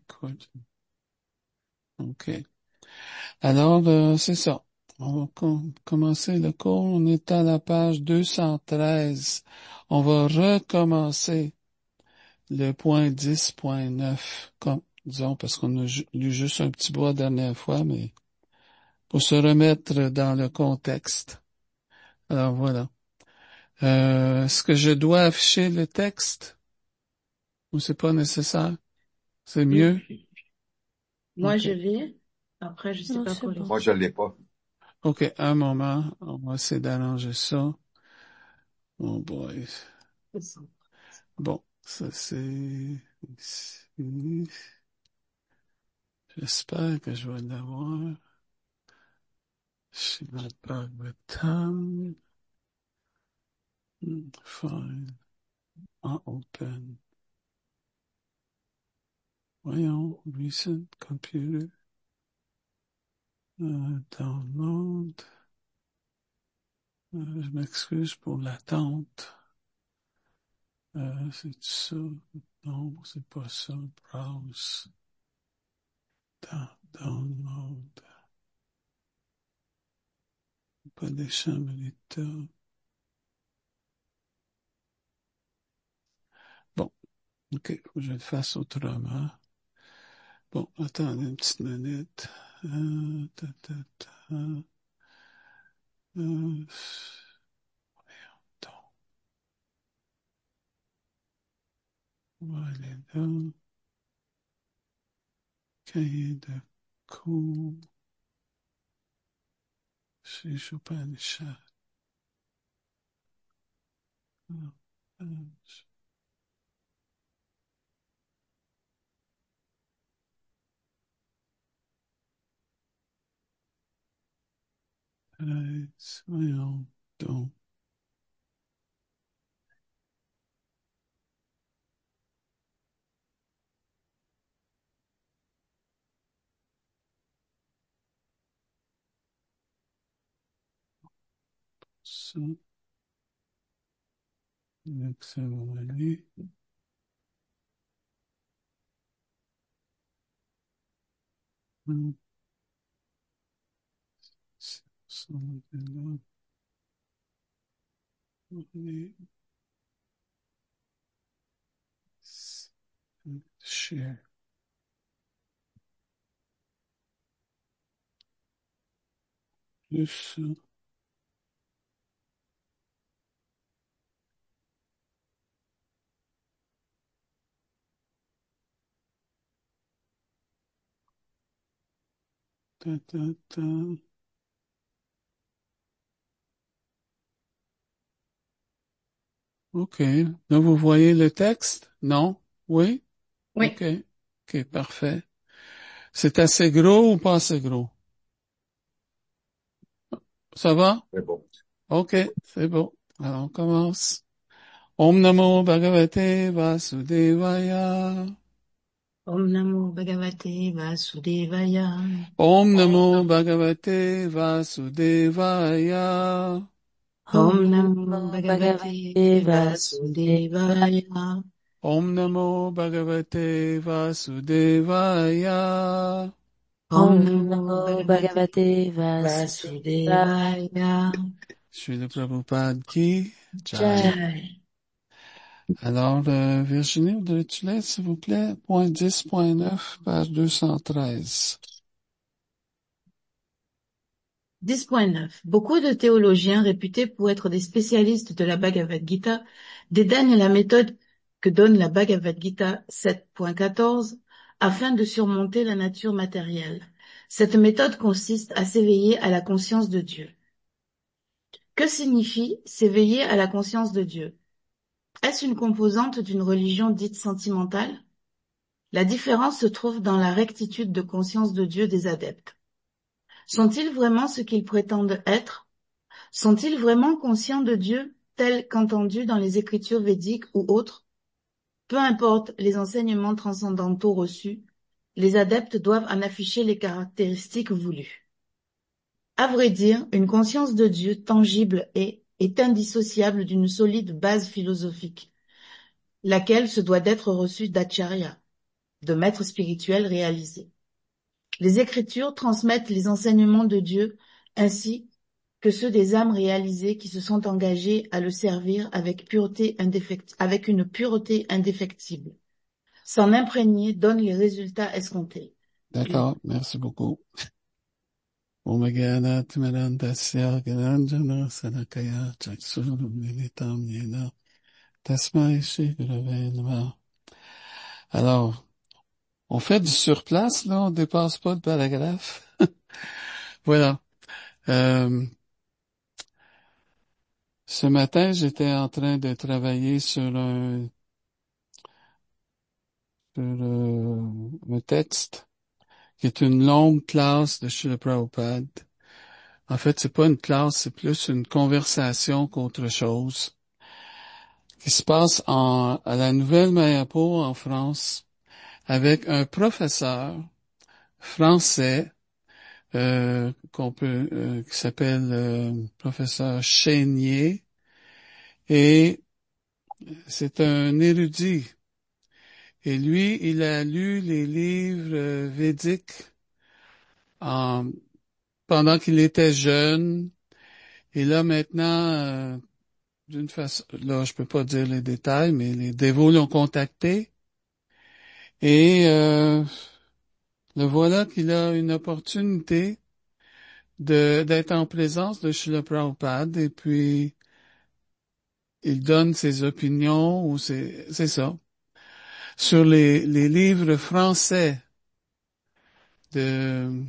écoute. OK. Alors, c'est ça. On va commencer le cours. On est à la page 213. On va recommencer le point 10.9, comme, disons, parce qu'on a lu juste un petit bout la dernière fois, mais pour se remettre dans le contexte. Alors, voilà. Est-ce que je dois afficher le texte ou c'est pas nécessaire? C'est mieux? Moi, je OK. l'ai. Après, je sais Non, pas c'est pour les bon. Moi, je l'ai pas. OK, un moment. On va essayer d'arranger ça. Oh boy. autres. Bon, ça c'est ici. J'espère que je vais l'avoir. Je suis dans le temps. File. En open. Voyons, recent computer. Download. Je m'excuse pour l'attente. C'est ça? Non, c'est pas ça. Browse. Download. Pas des chambres d'état. Bon, ok, faut que je le fasse autrement. Bon, attendez une petite minute. Ta, ta, ta. Voyons donc. On va aller là. Cahier de cours. Chez Chopin Chat. Voyons donc. Ça. Donc, ça va aller. Ça va là. Et share. Plus ça. Ta, ta, ta. OK. Là, vous voyez le texte? Non? Oui? Oui. OK. OK, parfait. C'est assez gros ou pas assez gros? Ça va? C'est bon. OK, c'est bon. Alors, on commence. Om Namo Bhagavate Vasudevaya. Om Namo Bhagavate Vasudevaya. Om Namo Bhagavate Vasudevaya. Om Om Namo Namo Bhagavate Bhagavate Vasudevaya. Vasudevaya. Om Namo Bhagavate Vasudevaya. Om Om Namo Namo Bhagavate Bhagavate Vasudevaya. Vasudevaya. Je suis le Prabhupada qui? Jai. Jai. Alors, Virginie, voudrais-tu l'être, s'il vous plaît? Point 10.9, page 213. 10.9. Beaucoup de théologiens réputés pour être des spécialistes de la Bhagavad Gita dédaignent la méthode que donne la Bhagavad Gita 7.14 afin de surmonter la nature matérielle. Cette méthode consiste à s'éveiller à la conscience de Dieu. Que signifie s'éveiller à la conscience de Dieu? Est-ce une composante d'une religion dite sentimentale? La différence se trouve dans la rectitude de conscience de Dieu des adeptes. Sont-ils vraiment ce qu'ils prétendent être? Sont-ils vraiment conscients de Dieu tel qu'entendu dans les écritures védiques ou autres? Peu importe les enseignements transcendantaux reçus, les adeptes doivent en afficher les caractéristiques voulues. À vrai dire, une conscience de Dieu tangible est indissociable d'une solide base philosophique, laquelle se doit d'être reçue d'acharya. de maîtres spirituels réalisés. Les Écritures transmettent les enseignements de Dieu ainsi que ceux des âmes réalisées qui se sont engagées à le servir avec avec une pureté indéfectible. S'en imprégner donne les résultats escomptés. D'accord, merci beaucoup. Omagana Timarantasya Garanjana Sanakaya Chaksuru Militam Yena Tasmai Shri Gurave Namah. Alors, on fait du surplace, là, on dépasse pas le paragraphe. Voilà. Ce matin, j'étais en train de travailler sur un texte qui est une longue classe de Srila Prabhupada. En fait, c'est pas une classe, c'est plus une conversation qu'autre chose, qui se passe à la Nouvelle Mayapur en France, avec un professeur français qui s'appelle professeur Chénier, et c'est un érudit. Et lui, il a lu les livres védiques en- pendant qu'il était jeune. Et là, maintenant, d'une façon, là, je peux pas dire les détails, mais les dévots l'ont contacté. Et le voilà qu'il a une opportunité d'être en présence de Srila Prabhupada. Et puis, il donne ses opinions, ou c'est ça, sur les livres français de,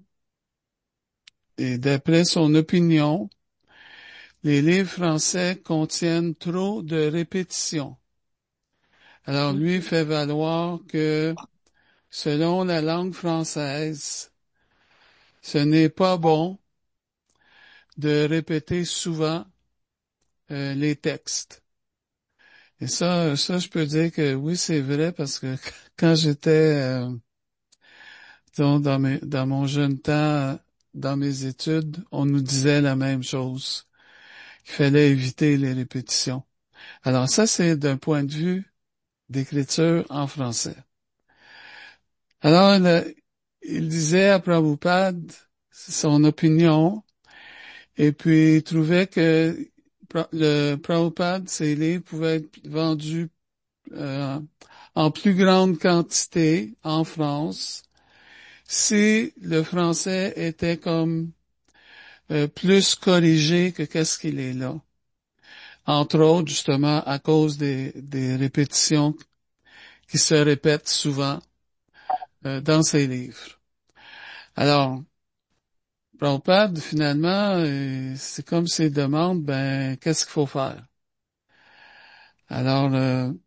et d'après son opinion, les livres français contiennent trop de répétitions. Alors lui fait valoir que selon la langue française, ce n'est pas bon de répéter souvent les textes. Et ça, je peux dire que oui, c'est vrai parce que quand j'étais disons, dans mon jeune temps, dans mes études, on nous disait la même chose, qu'il fallait éviter les répétitions. Alors ça, c'est d'un point de vue d'écriture en français. Alors, il disait à Prabhupada son opinion, et puis il trouvait que le Prabhupada, ses livres pouvaient être vendus euh, en plus grande quantité en France si le français était comme plus corrigé que qu'est-ce qu'il est là. Entre autres, justement, à cause des répétitions qui se répètent souvent dans ses livres. Alors, Prabhupada, finalement, c'est comme s'il demande, ben, qu'est-ce qu'il faut faire? Alors,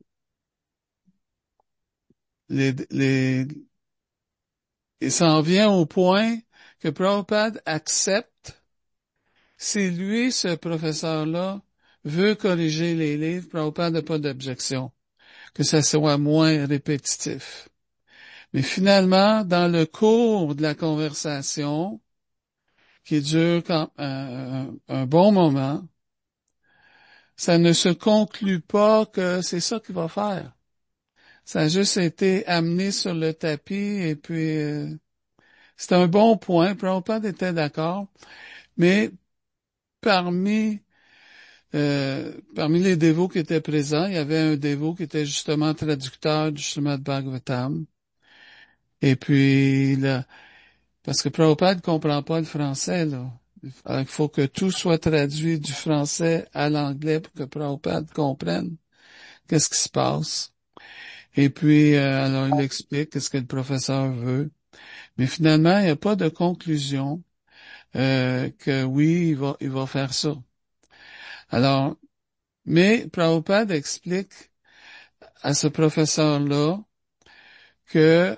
les, il s'en vient au point que Prabhupada accepte, si lui, ce professeur-là, veut corriger les livres, Prabhupada n'a pas d'objection, que ça soit moins répétitif. Mais finalement, dans le cours de la conversation, qui dure un bon moment, ça ne se conclut pas que c'est ça qu'il va faire. Ça a juste été amené sur le tapis et puis c'est un bon point. Prabhupada était d'accord, mais parmi parmi les dévots qui étaient présents, il y avait un dévot qui était justement traducteur du Srimad Bhagavatam. Et puis là, parce que Prabhupada ne comprend pas le français, là. Alors, il faut que tout soit traduit du français à l'anglais pour que Prabhupada comprenne qu'est-ce qui se passe. Et puis, alors, il explique qu'est-ce que le professeur veut. Mais finalement, il n'y a pas de conclusion que oui, il va faire ça. Alors, mais Prabhupada explique à ce professeur-là que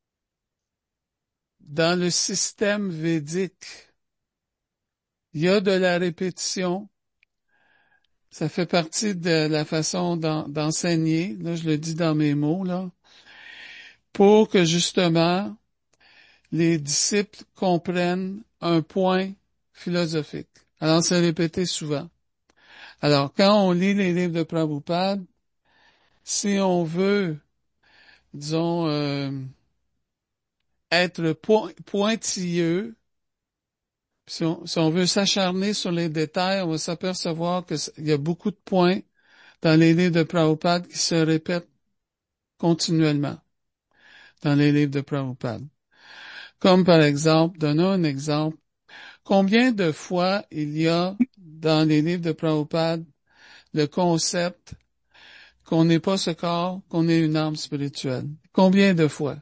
dans le système védique, il y a de la répétition. Ça fait partie de la façon d'enseigner. Là, je le dis dans mes mots, là, pour que justement les disciples comprennent un point philosophique. Alors, c'est répété souvent. Alors, quand on lit les livres de Prabhupada, si on veut disons, être pointilleux. Si on veut s'acharner sur les détails, on va s'apercevoir qu'il y a beaucoup de points dans les livres de Prabhupada qui se répètent continuellement dans les livres de Prabhupada. Comme par exemple, donnons un exemple, combien de fois il y a dans les livres de Prabhupada le concept qu'on n'est pas ce corps, qu'on est une âme spirituelle? Combien de fois?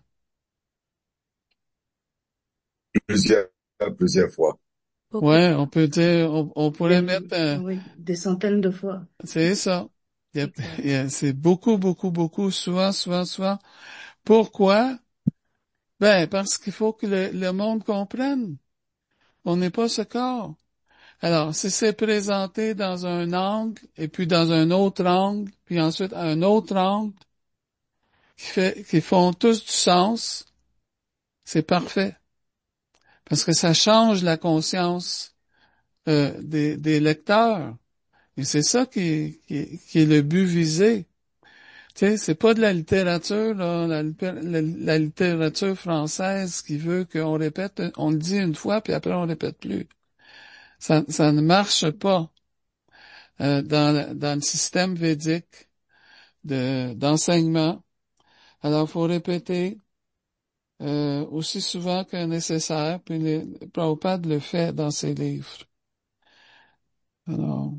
Plusieurs fois. Beaucoup. Ouais, on peut dire, on pourrait mettre Oui, des centaines de fois. c'est ça. Exact. C'est beaucoup, beaucoup, beaucoup, souvent. Pourquoi? Ben, parce qu'il faut que le monde comprenne. On n'est pas ce corps. Alors, si c'est présenté dans un angle, et puis dans un autre angle, puis ensuite un autre angle, qui font tous du sens, c'est parfait. Parce que ça change la conscience des lecteurs. Et c'est ça qui est le but visé. Tu sais, c'est pas de la littérature, là, la littérature française qui veut qu'on répète, on le dit une fois, puis après on répète plus. Ça ne marche pas dans le système védique d'enseignement. Alors, il faut répéter aussi souvent que nécessaire, puis Prabhupada le fait dans ses livres. Alors,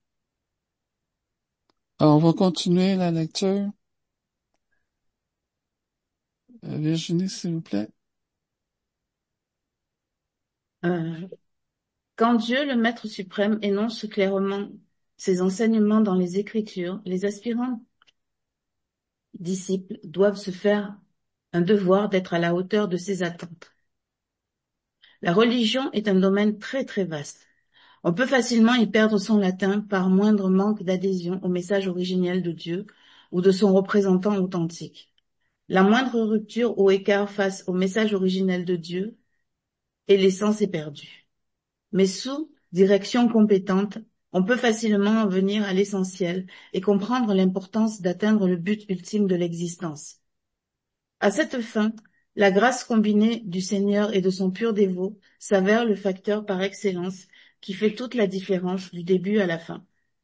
on va continuer la lecture. Virginie, s'il vous plaît. Quand Dieu, le Maître suprême, énonce clairement ses enseignements dans les Écritures, les aspirants disciples doivent se faire un devoir d'être à la hauteur de ses attentes. La religion est un domaine très très vaste. On peut facilement y perdre son latin par moindre manque d'adhésion au message originel de Dieu ou de son représentant authentique. La moindre rupture ou écart face au message originel de Dieu et l'essence est perdue. Mais sous direction compétente, on peut facilement en venir à l'essentiel et comprendre l'importance d'atteindre le but ultime de l'existence. À cette fin, la grâce combinée du Seigneur et de son pur dévot s'avère le facteur par excellence qui fait toute la différence du début à la fin.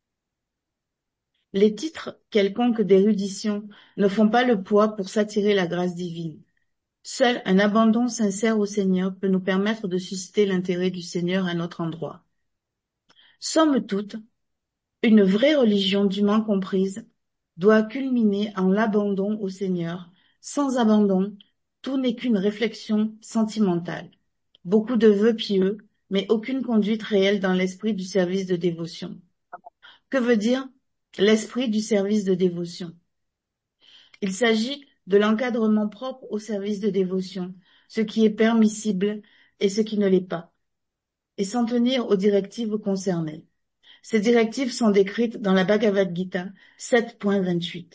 Les titres quelconques d'érudition ne font pas le poids pour s'attirer la grâce divine. Seul un abandon sincère au Seigneur peut nous permettre de susciter l'intérêt du Seigneur à notre endroit. Somme toute, une vraie religion dûment comprise doit culminer en l'abandon au Seigneur. Sans abandon, tout n'est qu'une réflexion sentimentale. Beaucoup de vœux pieux, mais aucune conduite réelle dans l'esprit du service de dévotion. Que veut dire l'esprit du service de dévotion? Il s'agit de l'encadrement propre au service de dévotion, ce qui est permissible et ce qui ne l'est pas, et s'en tenir aux directives concernées. Ces directives sont décrites dans la Bhagavad Gita 7.28.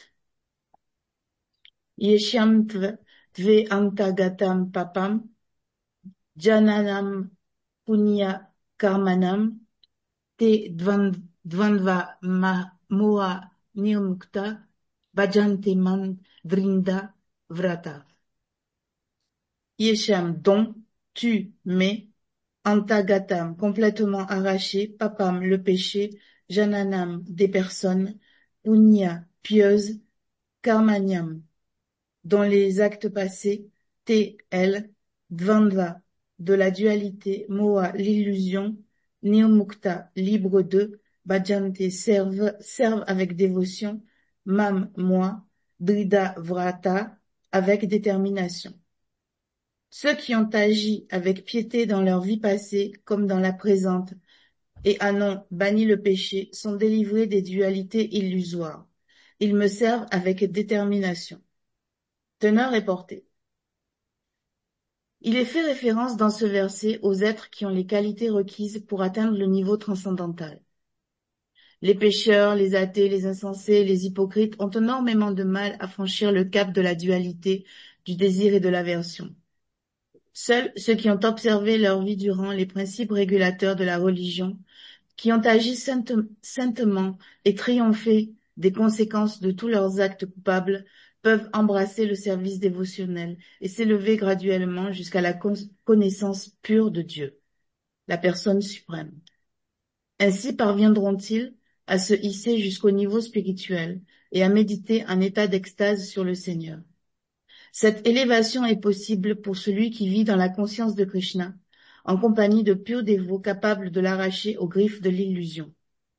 Yeshyam tve antagatam papam jananam punya karmanam te dvandva moha nirmukta bhajante man vrinda vrata. Yeshyam, dont tu mets, antagatam, complètement arraché, papam, le péché, jananam, des personnes, punya, pieuse, karmanyam, dont les actes passés, t, elle, dvandva, de la dualité, moha, l'illusion, nirmukta, libre de, bhajante, servent avec dévotion, mam, moi, drida, vrata, avec détermination. Ceux qui ont agi avec piété dans leur vie passée comme dans la présente et non banni le péché sont délivrés des dualités illusoires. Ils me servent avec détermination. Teneur est portée. Il est fait référence dans ce verset aux êtres qui ont les qualités requises pour atteindre le niveau transcendantal. Les pécheurs, les athées, les insensés, les hypocrites ont énormément de mal à franchir le cap de la dualité, du désir et de l'aversion. Seuls ceux qui ont observé leur vie durant les principes régulateurs de la religion, qui ont agi saintement et triomphé des conséquences de tous leurs actes coupables, peuvent embrasser le service dévotionnel et s'élever graduellement jusqu'à la connaissance pure de Dieu, la personne suprême. Ainsi parviendront-ils à se hisser jusqu'au niveau spirituel et à méditer un état d'extase sur le Seigneur. Cette élévation est possible pour celui qui vit dans la conscience de Krishna, en compagnie de purs dévots capables de l'arracher aux griffes de l'illusion.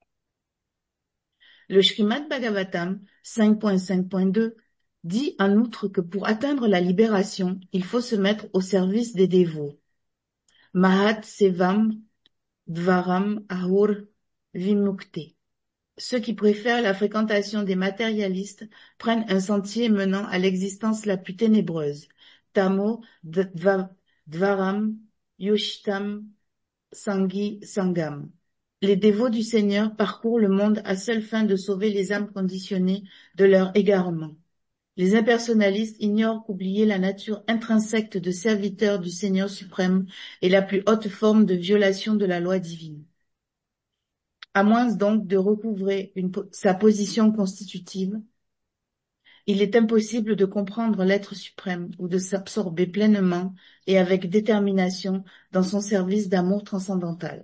Le Srimad Bhagavatam 5.5.2 dit en outre que pour atteindre la libération, il faut se mettre au service des dévots. Mahat Sevam Dvaram Ahur Vimukte. Ceux qui préfèrent la fréquentation des matérialistes prennent un sentier menant à l'existence la plus ténébreuse. Tamo Dvaram Yushtam Sangi Sangam. Les dévots du Seigneur parcourent le monde à seule fin de sauver les âmes conditionnées de leur égarement. Les impersonnalistes ignorent qu'oublier la nature intrinsèque de serviteur du Seigneur suprême est la plus haute forme de violation de la loi divine. À moins donc de recouvrer sa position constitutive, il est impossible de comprendre l'être suprême ou de s'absorber pleinement et avec détermination dans son service d'amour transcendantal.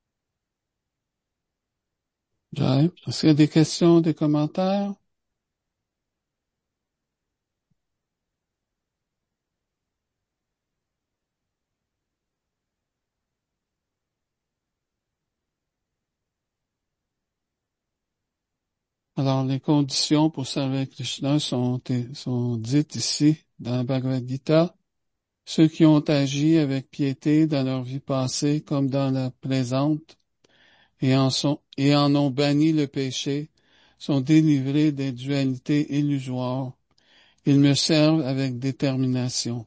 Jai. Est-ce qu'il y a des questions, des commentaires? Alors, les conditions pour servir Krishna sont dites ici dans la Bhagavad Gita. Ceux qui ont agi avec piété dans leur vie passée comme dans la présente et en ont banni le péché sont délivrés des dualités illusoires. Ils me servent avec détermination.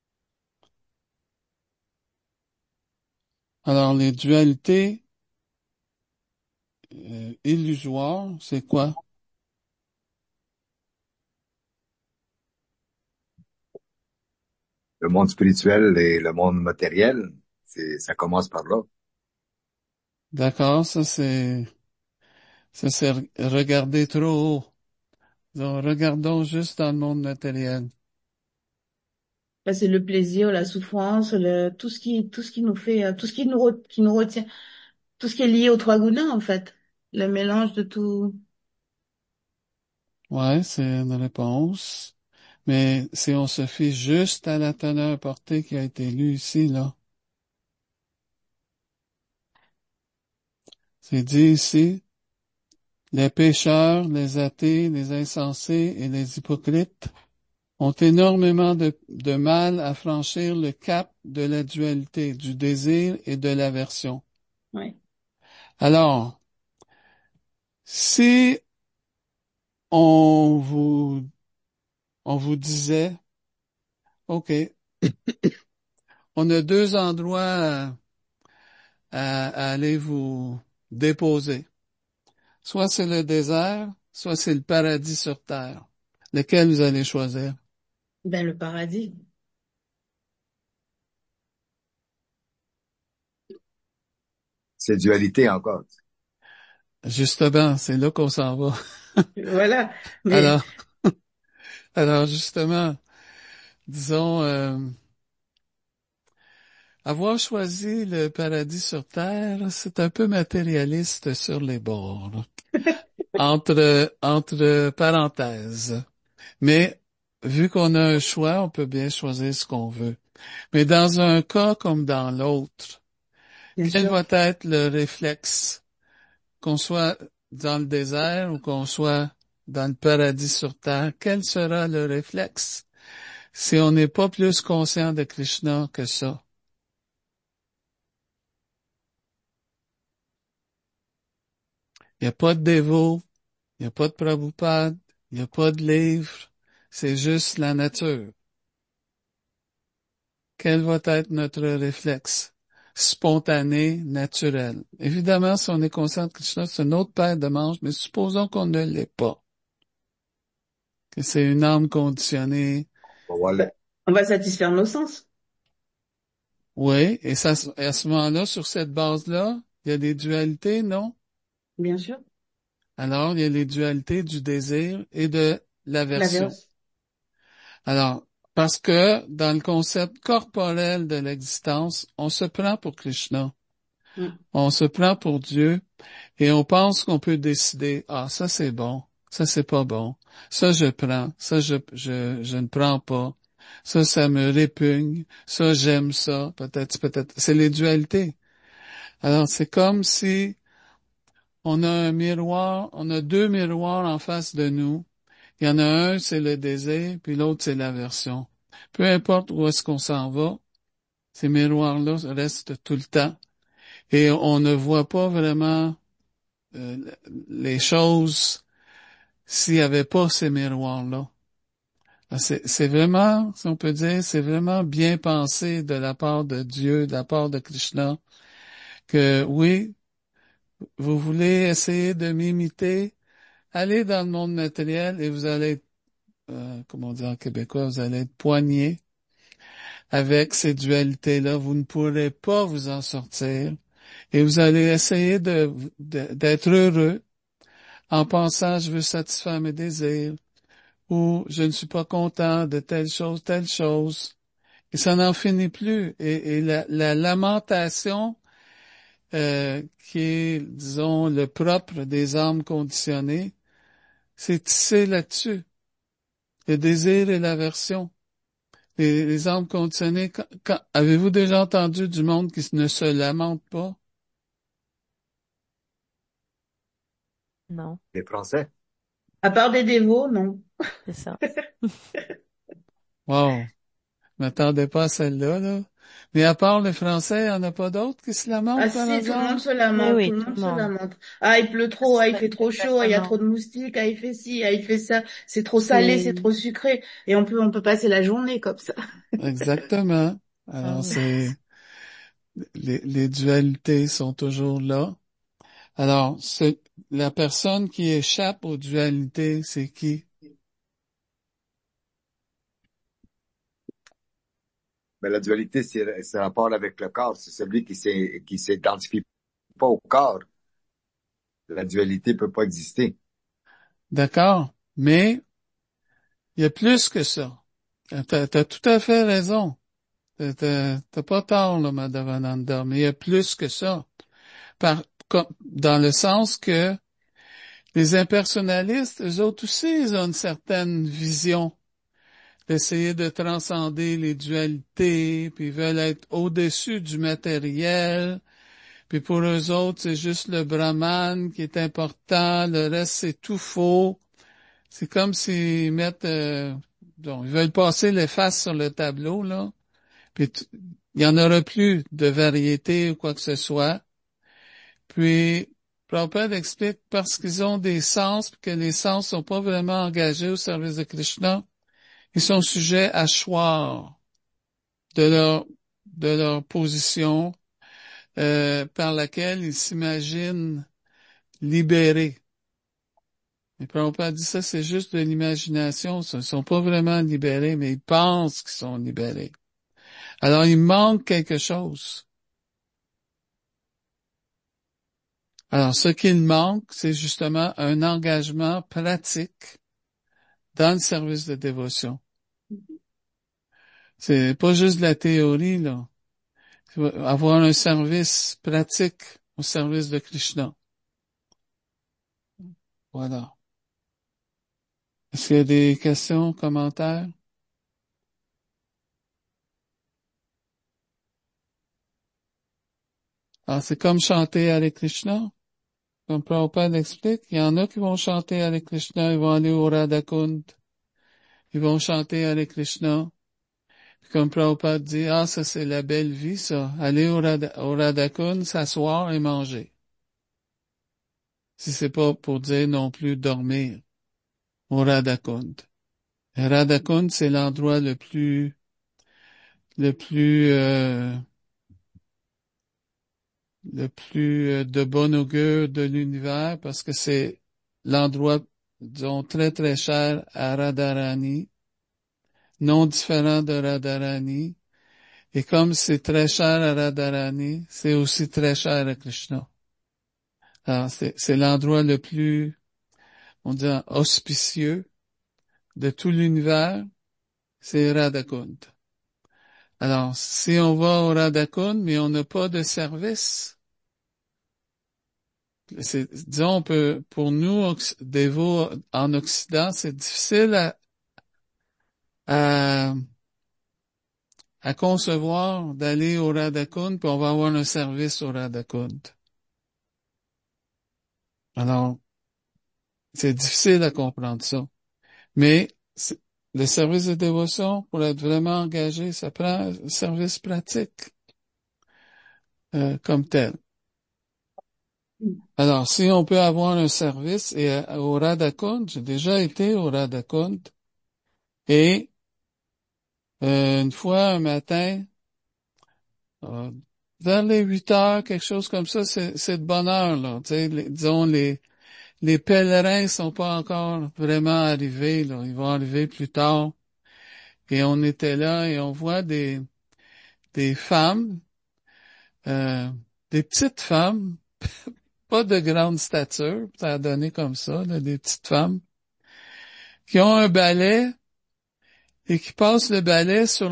Alors, les dualités illusoires, c'est quoi? Le monde spirituel et le monde matériel, ça commence par là. D'accord, ça c'est regarder trop haut. Donc, regardons juste dans le monde matériel. Là, c'est le plaisir, la souffrance, tout ce qui nous fait, qui nous retient, tout ce qui est lié aux trois gunas, en fait. Le mélange de tout. Ouais, c'est une réponse. Mais si on se fie juste à la teneur portée qui a été lue ici, là, c'est dit ici, les pécheurs, les athées, les insensés et les hypocrites ont énormément de mal à franchir le cap de la dualité, du désir et de l'aversion. Ouais. Alors, si on vous disait, OK, on a deux endroits à aller vous déposer. Soit c'est le désert, soit c'est le paradis sur terre. Lequel vous allez choisir? Ben, le paradis. C'est dualité encore. Justement, c'est là qu'on s'en va. Voilà. Mais, Alors, alors justement, disons, avoir choisi le paradis sur terre, c'est un peu matérialiste sur les bords. Entre parenthèses. Mais, vu qu'on a un choix, on peut bien choisir ce qu'on veut. Mais dans un cas comme dans l'autre, bien quel sûr. va être le réflexe? Qu'on soit dans le désert ou qu'on soit dans le paradis sur terre, quel sera le réflexe si on n'est pas plus conscient de Krishna que ça? Il n'y a pas de dévot, il n'y a pas de Prabhupada, il n'y a pas de livre, c'est juste la nature. Quel va être notre réflexe? Spontané, naturel. Évidemment, si on est conscient de Krishna, c'est une autre paire de manches, mais supposons qu'on ne l'est pas. Que c'est une âme conditionnée. Voilà. On va satisfaire nos sens. Oui, et ça, à ce moment-là, sur cette base-là, il y a des dualités, non? Bien sûr. Alors, il y a les dualités du désir et de l'aversion. Alors, parce que dans le concept corporel de l'existence, on se prend pour Krishna, Mm. on se prend pour Dieu et on pense qu'on peut décider, ah, ça c'est bon, ça c'est pas bon, ça je prends, ça je ne prends pas, ça me répugne, ça j'aime ça, peut-être, c'est les dualités. Alors, c'est comme si on a un miroir, on a deux miroirs en face de nous. Il y en a un, c'est le désir, puis l'autre, c'est l'aversion. Peu importe où est-ce qu'on s'en va, ces miroirs-là restent tout le temps. Et on ne voit pas vraiment euh, les choses s'il n'y avait pas ces miroirs-là. C'est vraiment, si on peut dire, c'est vraiment bien pensé de la part de Dieu, de la part de Krishna, que oui, vous voulez essayer de m'imiter, allez dans le monde matériel et vous allez être, comment on dit en québécois, vous allez être poigné avec ces dualités-là. Vous ne pourrez pas vous en sortir et vous allez essayer d'être heureux en pensant je veux satisfaire mes désirs ou je ne suis pas content de telle chose. Et ça n'en finit plus. Et la lamentation qui est, disons, le propre des âmes conditionnées, c'est tissé là-dessus. Le désir et l'aversion. Les âmes conditionnées, avez-vous déjà entendu du monde qui ne se lamente pas? Non, Les Français. À part des dévots, non. c'est ça. Wow! Je m'attendais pas à celle-là, là. Mais à part le français, il n'y en a pas d'autres qui se Ah lamentent par si, tout le hasard? monde se Oui, lamente, tout oui, le tout monde le se monde. lamente. Ah, il pleut trop, ah, il fait trop chaud, ah, il y a trop Exactement. de moustiques, ah, il fait ci, ah, il fait ça, c'est trop salé, C'est, c'est trop sucré. Et on peut passer la journée comme ça. Exactement. ah Alors, oui. les dualités sont toujours là. Alors, la personne qui échappe aux dualités, c'est qui? Mais la dualité, c'est rapport avec le corps. C'est celui qui s'identifie pas au corps. La dualité peut pas exister. D'accord? Mais, il y a plus que ça. T'as tout à fait raison. T'as pas tort, là, Madhavananda, mais il y a plus que ça. Dans le sens que les impersonnalistes, eux autres aussi, ils ont une certaine vision d'essayer de transcender les dualités, puis ils veulent être au-dessus du matériel, puis pour eux autres, c'est juste le Brahman qui est important, le reste c'est tout faux. C'est comme s'ils mettent, ils veulent passer les faces sur le tableau, là, puis il y en aura plus de variété ou quoi que ce soit. Puis, Prabhupada explique parce qu'ils ont des sens, puis que les sens sont pas vraiment engagés au service de Krishna, ils sont sujets à choix de leur position par laquelle ils s'imaginent libérés. Mais Prabhupada dit ça, c'est juste de l'imagination. Ils sont pas vraiment libérés, mais ils pensent qu'ils sont libérés. Alors, il manque quelque chose. Alors, ce qu'il manque, c'est justement un engagement pratique dans le service de dévotion. C'est pas juste de la théorie, là. Avoir un service pratique au service de Krishna. Voilà. Est-ce qu'il y a des questions, commentaires? Ah, c'est comme chanter Hare Krishna. Comme Prabhupada explique, il y en a qui vont chanter Hare Krishna, ils vont aller au Radhakund, ils vont chanter Hare Krishna. Puis comme Prabhupada dit, ah, ça c'est la belle vie, ça. Aller au Radhakund, s'asseoir et manger. Si c'est pas pour dire non plus dormir au Radhakund. Le Radhakund, c'est l'endroit le plus de bon augure de l'univers parce que c'est l'endroit, disons, très très cher à Radharani, non différent de Radharani. Et comme c'est très cher à Radharani, c'est aussi très cher à Krishna. Alors, c'est l'endroit le plus, on dit, auspicieux de tout l'univers. c'est Radhakund. Alors, si on va au Radhakund, mais on n'a pas de service, disons, pour nous, dévots en Occident, c'est difficile à, à concevoir d'aller au Radhakund, puis on va avoir un service au Radhakund. Alors, c'est difficile à comprendre ça. Mais le service de dévotion, pour être vraiment engagé, ça prend un service pratique comme tel. Alors, si on peut avoir un service, et au Radhakund, j'ai déjà été au Radhakund, et une fois, un matin, euh, vers les 8 heures, quelque chose comme ça, c'est de bonne heure, là. Tu sais, disons, les pèlerins sont pas encore vraiment arrivés, là. Ils vont arriver plus tard. Et on était là et on voit des femmes, euh, des petites femmes, pas de grande stature, ça a donné comme ça, là, des petites femmes, qui ont un balai et qui passent le balai sur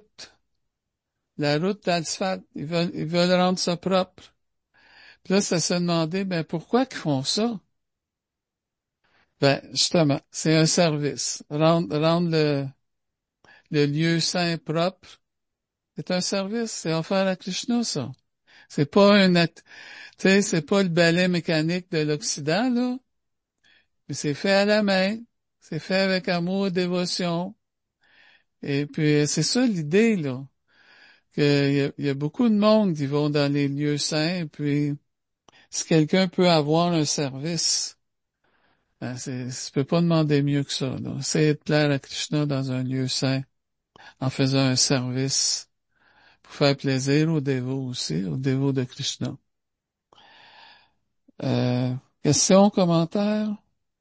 la route d'asphalte. Ils veulent rendre ça propre. Puis là, ça se demandait, ben, pourquoi qu'ils font ça? Ben, justement, c'est un service. Rendre le lieu saint propre, c'est un service. C'est offert à Krishna, ça. C'est pas un acte, tu sais, c'est pas le balai mécanique de l'Occident, là. Mais c'est fait à la main. C'est fait avec amour et dévotion. Et puis, c'est ça l'idée, là. Il y a beaucoup de monde qui vont dans les lieux saints, et puis, si quelqu'un peut avoir un service, ben, tu peux pas demander mieux que ça, là. Essayer de plaire à Krishna dans un lieu saint, en faisant un service, pour faire plaisir aux dévots aussi, aux dévots de Krishna. Euh, Questions, commentaires?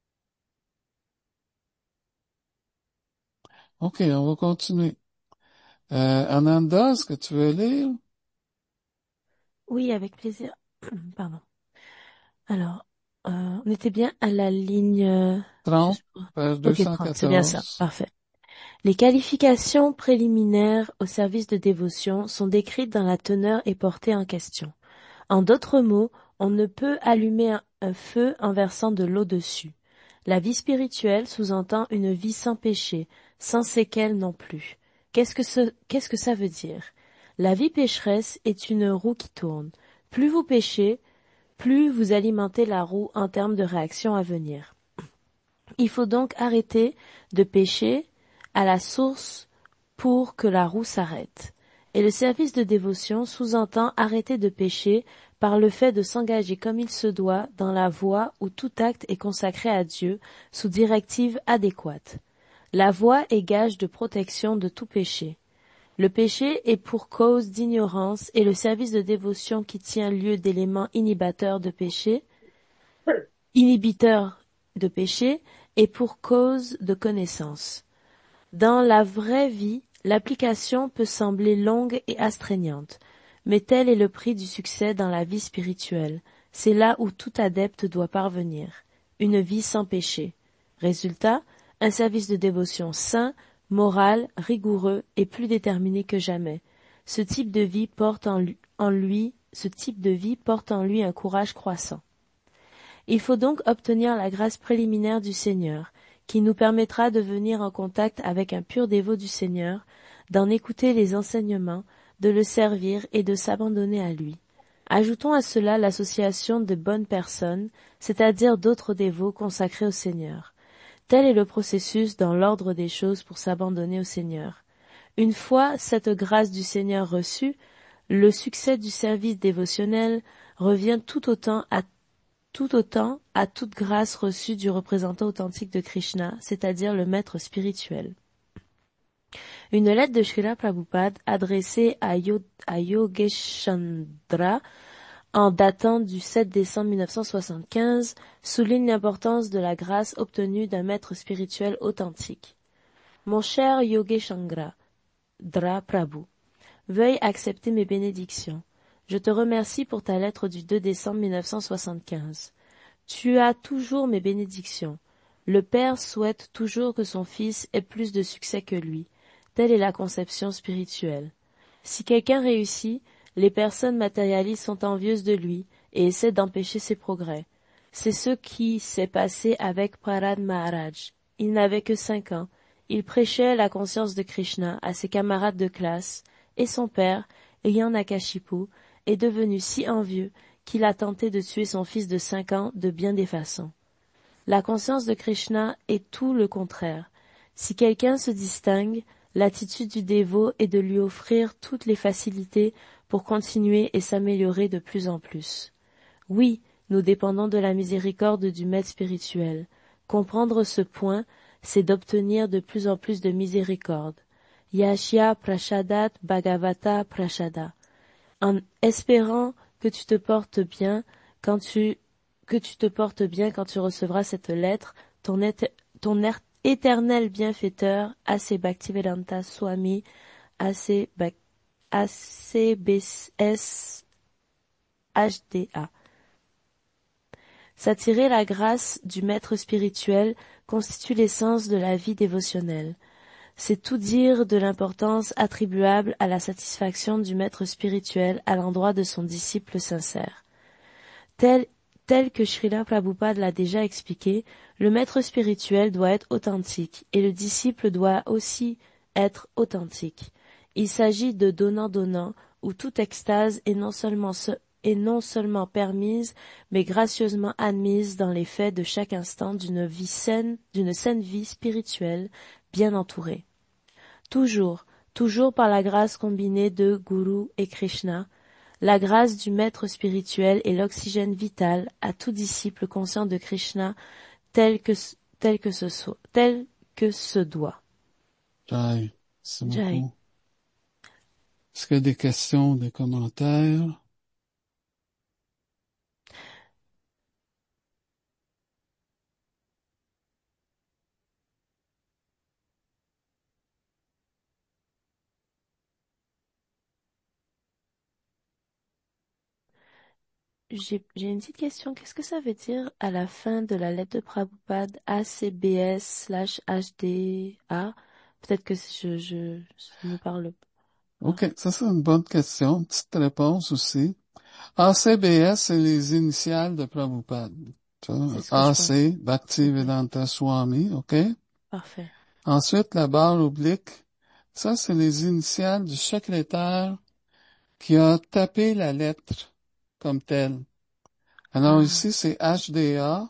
OK, on va continuer. Ananda, est-ce que tu veux lire? Oui, avec plaisir. Pardon. Alors, on était bien à la ligne... 30, juste pour- page Ok, 30, c'est bien ça. 214. Parfait. Les qualifications préliminaires au service de dévotion sont décrites dans la teneur et portée en question. En d'autres mots, on ne peut allumer un feu en versant de l'eau dessus. La vie spirituelle sous-entend une vie sans péché, sans séquelles non plus. Qu'est-ce que ça veut dire? La vie pécheresse est une roue qui tourne. Plus vous péchez, plus vous alimentez la roue en termes de réactions à venir. Il faut donc arrêter de pécher à la source pour que la roue s'arrête. Et le service de dévotion sous-entend arrêter de pécher par le fait de s'engager comme il se doit dans la voie où tout acte est consacré à Dieu sous directive adéquate. La voie est gage de protection de tout péché. Le péché est pour cause d'ignorance et le service de dévotion qui tient lieu d'éléments inhibiteur de péché est pour cause de connaissance. Dans la vraie vie, l'application peut sembler longue et astreignante, mais tel est le prix du succès dans la vie spirituelle. C'est là où tout adepte doit parvenir. Une vie sans péché. Résultat, un service de dévotion sain, moral, rigoureux et plus déterminé que jamais. Ce type de vie porte en lui un courage croissant. Il faut donc obtenir la grâce préliminaire du Seigneur, qui nous permettra de venir en contact avec un pur dévot du Seigneur, d'en écouter les enseignements, de le servir et de s'abandonner à lui. Ajoutons à cela l'association de bonnes personnes, c'est-à-dire d'autres dévots consacrés au Seigneur. Tel est le processus dans l'ordre des choses pour s'abandonner au Seigneur. Une fois cette grâce du Seigneur reçue, le succès du service dévotionnel revient tout autant à toute grâce reçue du représentant authentique de Krishna, c'est-à-dire le maître spirituel. Une lettre de Srila Prabhupada adressée à Yogeshandra en datant du 7 décembre 1975 souligne l'importance de la grâce obtenue d'un maître spirituel authentique. Mon cher Yogeshandra Prabhu, veuille accepter mes bénédictions. Je te remercie pour ta lettre du 2 décembre 1975. Tu as toujours mes bénédictions. Le Père souhaite toujours que son Fils ait plus de succès que lui. Telle est la conception spirituelle. Si quelqu'un réussit, les personnes matérialistes sont envieuses de lui et essaient d'empêcher ses progrès. C'est ce qui s'est passé avec Prahlad Maharaj. Il n'avait que 5 ans. Il prêchait la conscience de Krishna à ses camarades de classe, et son père, Hiranyakashipu, est devenu si envieux qu'il a tenté de tuer son fils de 5 ans de bien des façons. La conscience de Krishna est tout le contraire. Si quelqu'un se distingue, l'attitude du dévot est de lui offrir toutes les facilités pour continuer et s'améliorer de plus en plus. Oui, nous dépendons de la miséricorde du maître spirituel. Comprendre ce point, c'est d'obtenir de plus en plus de miséricorde. Yashya Prashadat Bhagavata Prashada. En espérant que tu te portes bien quand tu recevras cette lettre, ton éternel bienfaiteur, A.C. Bhaktivedanta Swami, ACBS HDA. S'attirer la grâce du maître spirituel constitue l'essence de la vie dévotionnelle. C'est tout dire de l'importance attribuable à la satisfaction du maître spirituel à l'endroit de son disciple sincère. Tel que Srila Prabhupada l'a déjà expliqué, le maître spirituel doit être authentique et le disciple doit aussi être authentique. Il s'agit de donnant-donnant où toute extase est non seulement permise, mais gracieusement admise dans les faits de chaque instant d'une saine vie spirituelle bien entourée. Toujours par la grâce combinée de Guru et Krishna, la grâce du maître spirituel est l'oxygène vital à tout disciple conscient de Krishna tel que se doit. Jai, c'est Jai. beaucoup. Est-ce qu'il y a des questions, des commentaires? J'ai une petite question. Qu'est-ce que ça veut dire à la fin de la lettre de Prabhupada ACBS/HDA? Peut-être que ça me parle pas. OK, ça c'est une bonne question. Petite réponse aussi. ACBS, c'est les initiales de Prabhupada. Tu vois, C'est ce que je pense. AC, Ok, Bhaktivedanta Swami, OK? parfait. Ensuite, la barre oblique, ça c'est les initiales du secrétaire qui a tapé la lettre comme telle. Alors Ah, ici, c'est HDA.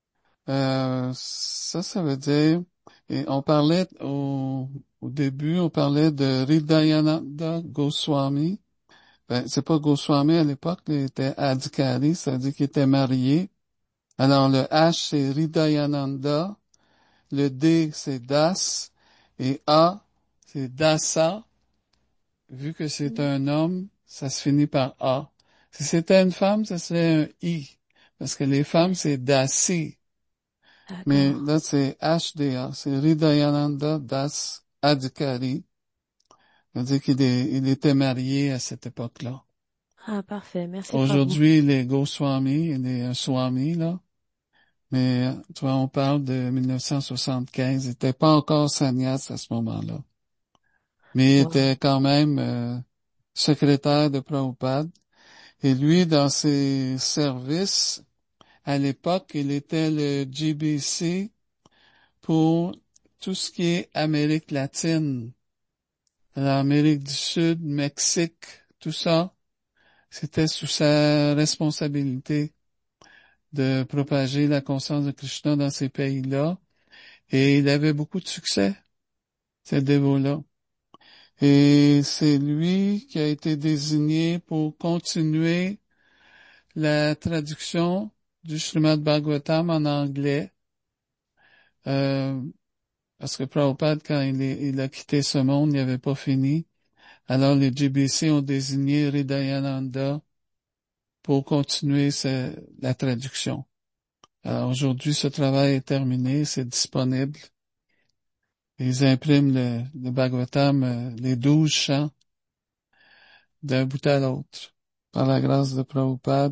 Ça veut dire, et on parlait au début, on parlait de Hridayananda Goswami. Ben, c'est pas Goswami à l'époque, il était Adhikari, ça veut dire qu'il était marié. Alors, le H, c'est Hridayananda, le D, c'est Das, et A, c'est Dasa. Vu que c'est un homme, ça se finit par A. Si c'était une femme, ça serait un I. Parce que les femmes, ouais, c'est Dasi. Mais d'accord. là, c'est HDA. C'est Hridayananda Das Adhikari. Ça veut dire il était marié à cette époque-là. Ah, parfait. Merci Prabhu. Aujourd'hui, il est Goswami, il est un Swami, là. Mais, tu vois, on parle de 1975. Il n'était pas encore sannyas à ce moment-là. Mais il Wow. était quand même secrétaire de Prabhupada. Et lui, dans ses services, à l'époque, il était le GBC pour tout ce qui est Amérique latine. L'Amérique du Sud, Mexique, tout ça, c'était sous sa responsabilité de propager la conscience de Krishna dans ces pays-là. Et il avait beaucoup de succès, ce dévot-là. Et c'est lui qui a été désigné pour continuer la traduction du Srimad Bhagavatam en anglais, euh, parce que Prabhupada, quand il a quitté ce monde, il n'avait pas fini. Alors les GBC ont désigné Hridayananda pour continuer la traduction. Alors aujourd'hui, ce travail est terminé, c'est disponible. Ils impriment le Bhagavatam, les 12 chants, d'un bout à l'autre, par la grâce de Prabhupada.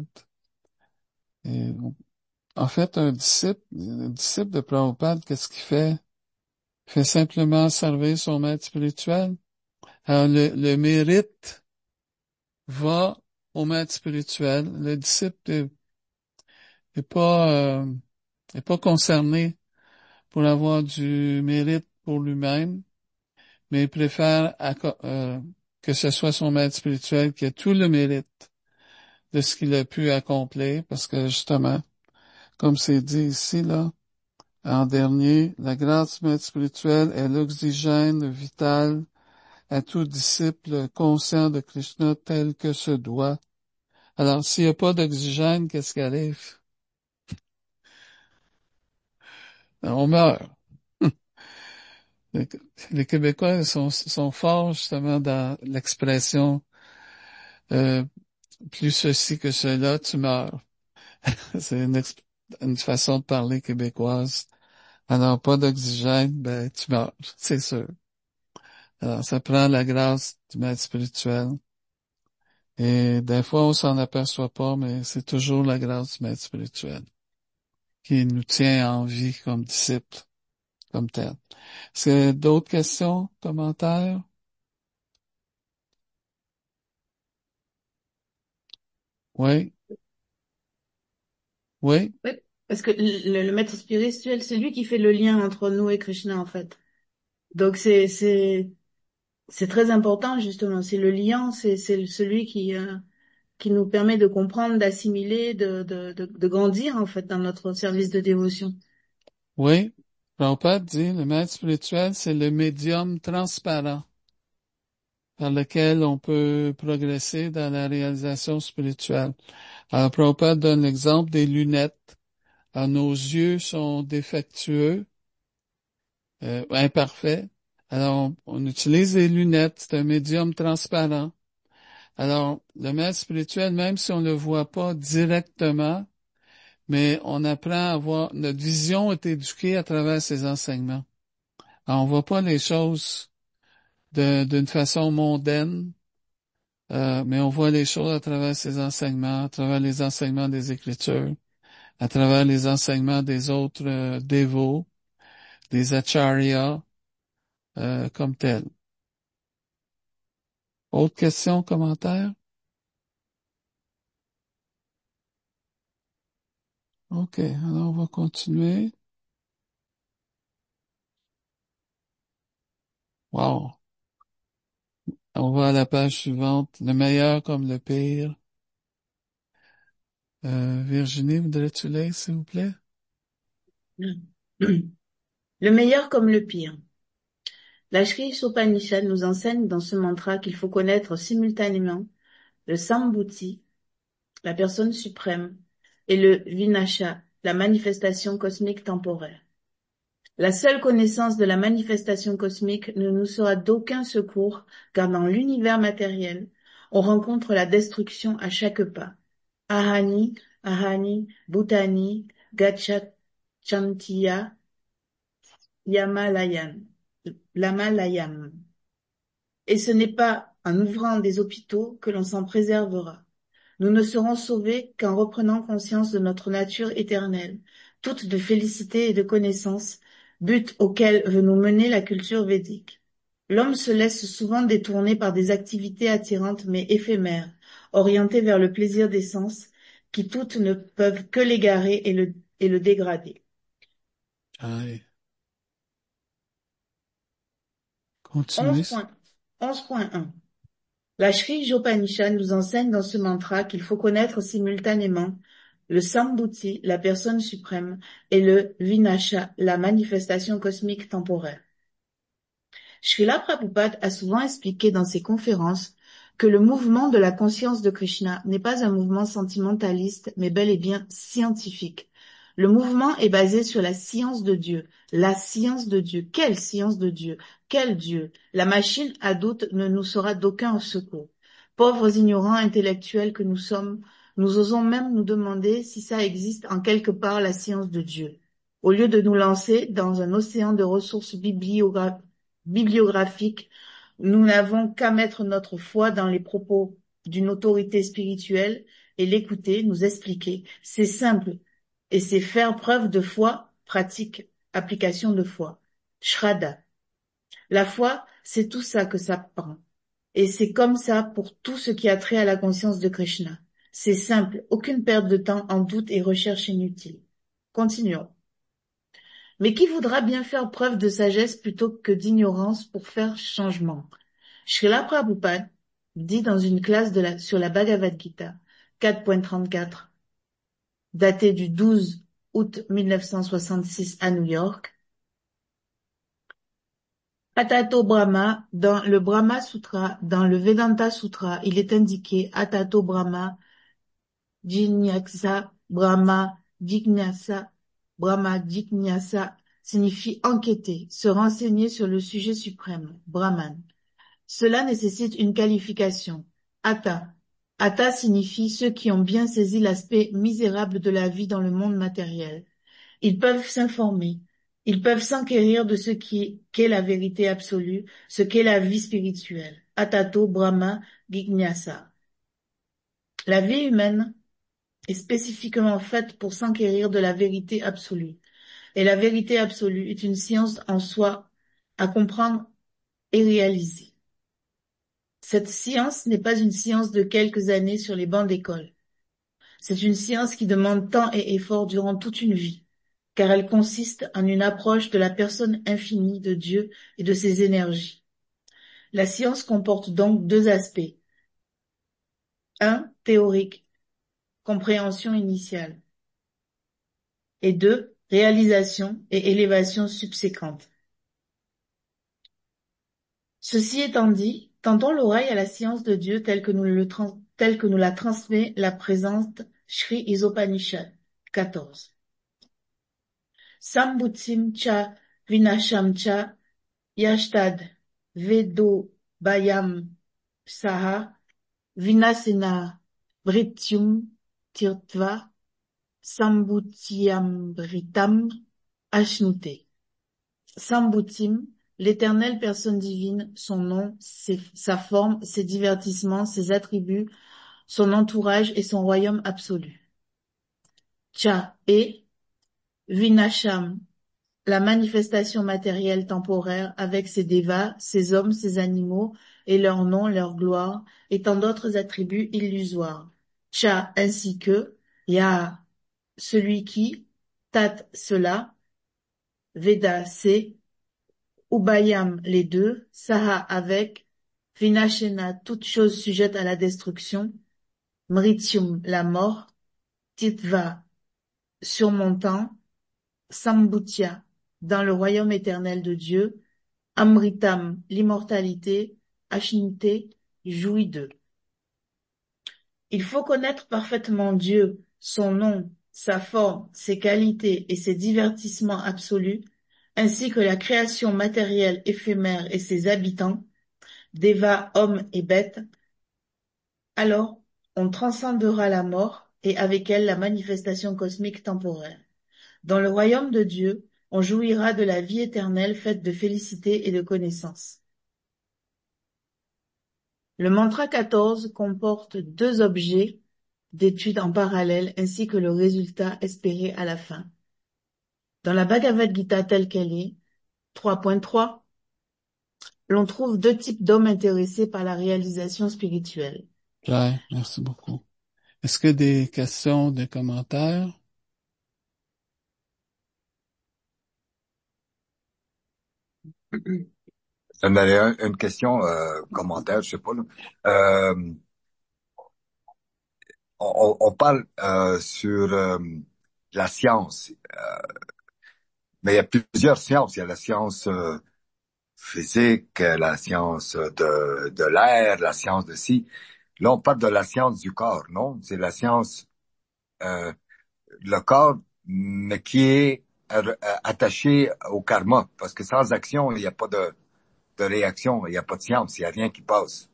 Et, en fait, un disciple de Prabhupada, qu'est-ce qu'il fait? fait simplement servir son maître spirituel. Alors, le mérite va au maître spirituel. Le disciple est pas concerné pour avoir du mérite pour lui-même, mais il préfère que ce soit son maître spirituel qui ait tout le mérite de ce qu'il a pu accomplir, parce que justement, comme c'est dit ici, là, en dernier, la grâce du maître spirituel est l'oxygène vital à tout disciple conscient de Krishna tel que se doit. Alors, s'il n'y a pas d'oxygène, qu'est-ce qui arrive? On meurt. Les les Québécois sont forts justement dans l'expression euh, plus ceci que cela, tu meurs. C'est une façon de parler québécoise. Alors, pas d'oxygène, ben tu meurs, c'est sûr. Alors, ça prend la grâce du maître spirituel. Et des fois, on s'en aperçoit pas, mais c'est toujours la grâce du maître spirituel qui nous tient en vie comme disciples, comme tel. C'est d'autres questions, commentaires? Oui, oui, Oui, parce que le maître spirituel, c'est lui qui fait le lien entre nous et Krishna, en fait. Donc c'est très important, justement. C'est le lien, c'est celui qui nous permet de comprendre, d'assimiler, de grandir, en fait, dans notre service de dévotion. oui. Prabhupada dit, le maître spirituel, c'est le médium transparent par lequel on peut progresser dans la réalisation spirituelle. Alors, Prabhupada donne l'exemple des lunettes. Alors, nos yeux sont défectueux, imparfaits. Alors, on utilise des lunettes, c'est un médium transparent. Alors, le maître spirituel, même si on ne le voit pas directement, mais on apprend à voir, notre vision est éduquée à travers ses enseignements. Alors, on voit pas les choses d'une façon mondaine, mais on voit les choses à travers ses enseignements, à travers les enseignements des Écritures, à travers les enseignements des autres dévots, des acharyas, comme tels. Autre question, commentaire? OK, alors on va continuer. Wow. On va à la page suivante. Le meilleur comme le pire. Virginie, voudrais-tu lire, s'il vous plaît? Le meilleur comme le pire. La Sri Upanishad nous enseigne dans ce mantra qu'il faut connaître simultanément le Sambhuti, la personne suprême, et le Vinasha, la manifestation cosmique temporaire. La seule connaissance de la manifestation cosmique ne nous sera d'aucun secours, car dans l'univers matériel, on rencontre la destruction à chaque pas. Ahani, Ahani, Bhutani, Gachantiya, Lamalayam. Et ce n'est pas en ouvrant des hôpitaux que l'on s'en préservera. Nous ne serons sauvés qu'en reprenant conscience de notre nature éternelle, toute de félicité et de connaissance, but auquel veut nous mener la culture védique. L'homme se laisse souvent détourner par des activités attirantes mais éphémères, orientées vers le plaisir des sens, qui toutes ne peuvent que l'égarer et le dégrader. Allez, continuez. 11.1 La Sri Jopanishad nous enseigne dans ce mantra qu'il faut connaître simultanément le Sambhuti, la personne suprême, et le Vinasha, la manifestation cosmique temporaire. Srila Prabhupada a souvent expliqué dans ses conférences que le mouvement de la conscience de Krishna n'est pas un mouvement sentimentaliste, mais bel et bien scientifique. Le mouvement est basé sur la science de Dieu. La science de Dieu. Quelle science de Dieu? Quel Dieu? La machine à doute ne nous sera d'aucun secours. Pauvres ignorants intellectuels que nous sommes, nous osons même nous demander si ça existe en quelque part la science de Dieu. Au lieu de nous lancer dans un océan de ressources bibliographiques, nous n'avons qu'à mettre notre foi dans les propos d'une autorité spirituelle et l'écouter, nous expliquer. C'est simple et c'est faire preuve de foi, pratique, application de foi. Shraddha. La foi, c'est tout ça que ça prend. Et c'est comme ça pour tout ce qui a trait à la conscience de Krishna. C'est simple, aucune perte de temps en doute et recherche inutile. Continuons. Mais qui voudra bien faire preuve de sagesse plutôt que d'ignorance pour faire changement? Srila Prabhupada dit dans une classe sur la Bhagavad Gita 4.34, datée du 12 août 1966 à New York, Atato Brahma, dans le Brahma Sutra, dans le Vedanta Sutra, il est indiqué Atato Brahma, Jignasa, Brahma Jignasa signifie enquêter, se renseigner sur le sujet suprême, Brahman. Cela nécessite une qualification. Atta. Atta signifie ceux qui ont bien saisi l'aspect misérable de la vie dans le monde matériel. Ils peuvent s'informer. Ils peuvent s'enquérir de ce qu'est la vérité absolue, ce qu'est la vie spirituelle. Atato Brahma Jignasa. La vie humaine est spécifiquement faite pour s'enquérir de la vérité absolue. Et la vérité absolue est une science en soi à comprendre et réaliser. Cette science n'est pas une science de quelques années sur les bancs d'école. C'est une science qui demande temps et effort durant toute une vie, car elle consiste en une approche de la personne infinie de Dieu et de ses énergies. La science comporte donc deux aspects. Un, théorique, compréhension initiale. Et deux, réalisation et élévation subséquente. Ceci étant dit, tendons l'oreille à la science de Dieu telle que nous la transmet la présente Shri Isopanishad 14. Sambhutim cha vinasham cha yashtad vedo bayam saha vinasena vrityum tirtva sambhutiamritam ashnute. Sambhutim, l'éternelle personne divine, son nom, sa forme, ses divertissements, ses attributs, son entourage et son royaume absolu. Cha et Vinasham, la manifestation matérielle temporaire avec ses devas, ses hommes, ses animaux et leurs noms, leur gloire et tant d'autres attributs illusoires. Cha ainsi que Ya, celui qui, Tat cela, Veda c'est, Ubayam les deux, Saha avec, Vinashena toute chose sujette à la destruction, Mrityum la mort, Titva surmontant, Sambhutya dans le royaume éternel de Dieu, Amritam l'immortalité, Ashnite jouit d'eux. Il faut connaître parfaitement Dieu, son nom, sa forme, ses qualités et ses divertissements absolus, ainsi que la création matérielle éphémère et ses habitants, Deva, hommes et bêtes, alors on transcendera la mort et avec elle la manifestation cosmique temporaire. Dans le royaume de Dieu, on jouira de la vie éternelle faite de félicité et de connaissance. Le mantra 14 comporte deux objets d'étude en parallèle ainsi que le résultat espéré à la fin. Dans la Bhagavad Gita telle qu'elle est, 3.3, l'on trouve deux types d'hommes intéressés par la réalisation spirituelle. Claire, merci beaucoup. Est-ce que des questions, des commentaires? J'en avais une question, commentaire, je sais pas, là. Euh, on parle sur la science, mais il y a plusieurs sciences. Il y a la science physique, la science de l'air, la science de ci. Là, on parle de la science du corps, non? C'est la science, euh, le corps, mais qui est attaché au karma. Parce que sans action, il n'y a pas de réaction, il n'y a pas de science, il n'y a rien qui passe.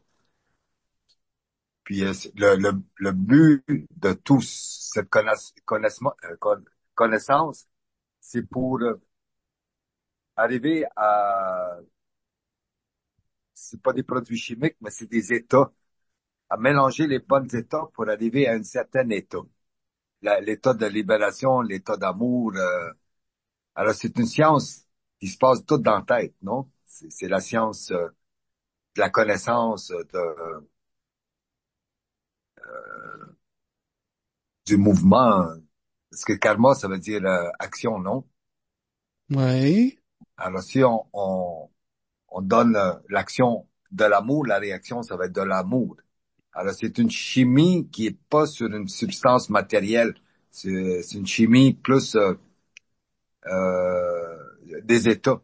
Puis le but de tout cette connaissance, c'est pour arriver à, c'est pas des produits chimiques, mais c'est des états, à mélanger les bons états pour arriver à un certain état. L'état de libération, l'état d'amour. Alors c'est une science qui se passe tout dans la tête, non? C'est la science de la connaissance du mouvement. Parce que karma, ça veut dire action, non? Oui. Alors si on donne l'action de l'amour, la réaction, ça va être de l'amour. Alors c'est une chimie qui est pas sur une substance matérielle. C'est une chimie plus des états.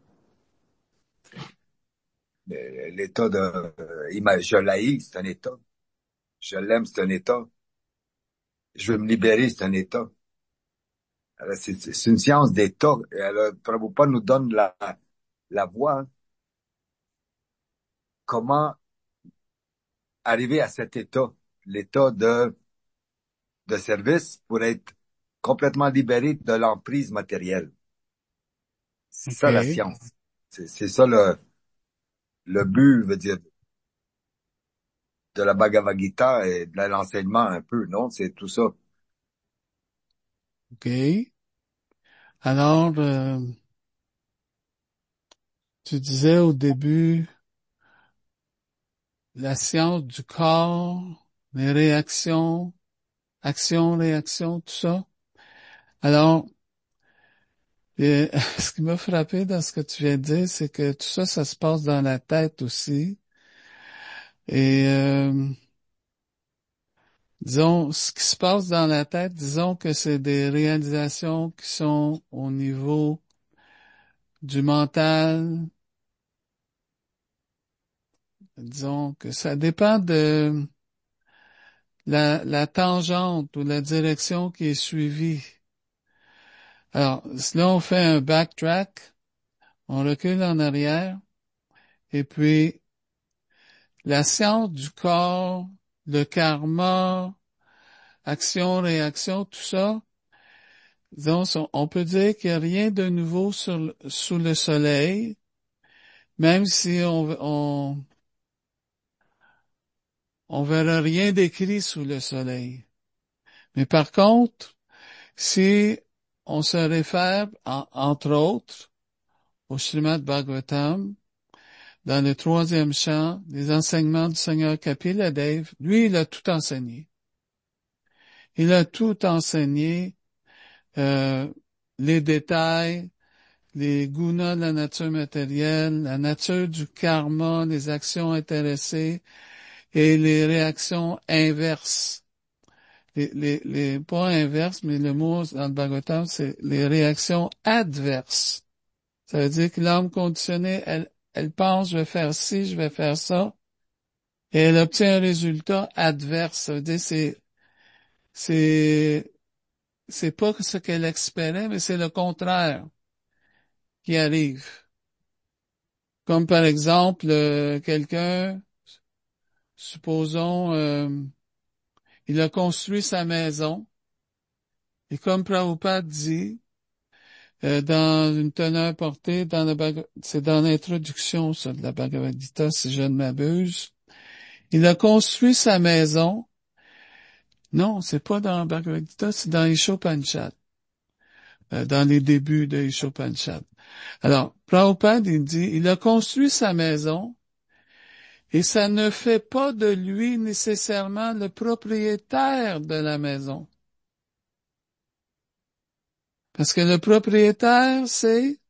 L'état de je l'haïs, c'est un état. Je l'aime, c'est un état. Je veux me libérer, c'est un état. Alors, c'est une science d'état. Et alors, Prabhupada nous donne la voie, hein. Comment arriver à cet état, l'état de service pour être complètement libéré de l'emprise matérielle. C'est ça la OK. science. C'est ça le but, veut dire, de la Bhagavad Gita et de l'enseignement un peu, non? C'est tout ça. OK. Alors, tu disais au début la science du corps, les réactions, action, réaction, tout ça. Alors, ce qui m'a frappé dans ce que tu viens de dire, c'est que tout ça, ça se passe dans la tête aussi. Et disons, ce qui se passe dans la tête, disons que c'est des réalisations qui sont au niveau du mental. Disons que ça dépend de la tangente ou la direction qui est suivie. Alors, là, on fait un backtrack, on recule en arrière, et puis la science du corps, le karma, action, réaction, tout ça, disons, on peut dire qu'il n'y a rien de nouveau sous le soleil, même si on verra rien d'écrit sous le soleil. Mais par contre, si on se réfère, entre autres, au Srimad Bhagavatam, dans le troisième chant, les enseignements du Seigneur Kapila Dev, lui, il a tout enseigné. Il a tout enseigné, euh, les détails, les gunas de la nature matérielle, la nature du karma, les actions intéressées et les réactions inverses. Pas inverses, mais le mot dans le Bhagavatam, c'est les réactions adverses. Ça veut dire que l'âme conditionnée, elle pense, je vais faire ci, je vais faire ça, et elle obtient un résultat adverse. Ça veut dire, c'est, c'est pas ce qu'elle espérait, mais c'est le contraire qui arrive. Comme par exemple, quelqu'un, supposons, il a construit sa maison, et comme Prabhupada dit, dans une teneur portée, c'est dans l'introduction, ça, de la Bhagavad Gita, si je ne m'abuse, il a construit sa maison. Non, c'est pas dans Bhagavad Gita, c'est dans Ishopanchad, dans les débuts de Ishopanchad. Alors, Prabhupada, il dit, il a construit sa maison et ça ne fait pas de lui nécessairement le propriétaire de la maison. Parce que le propriétaire, c'est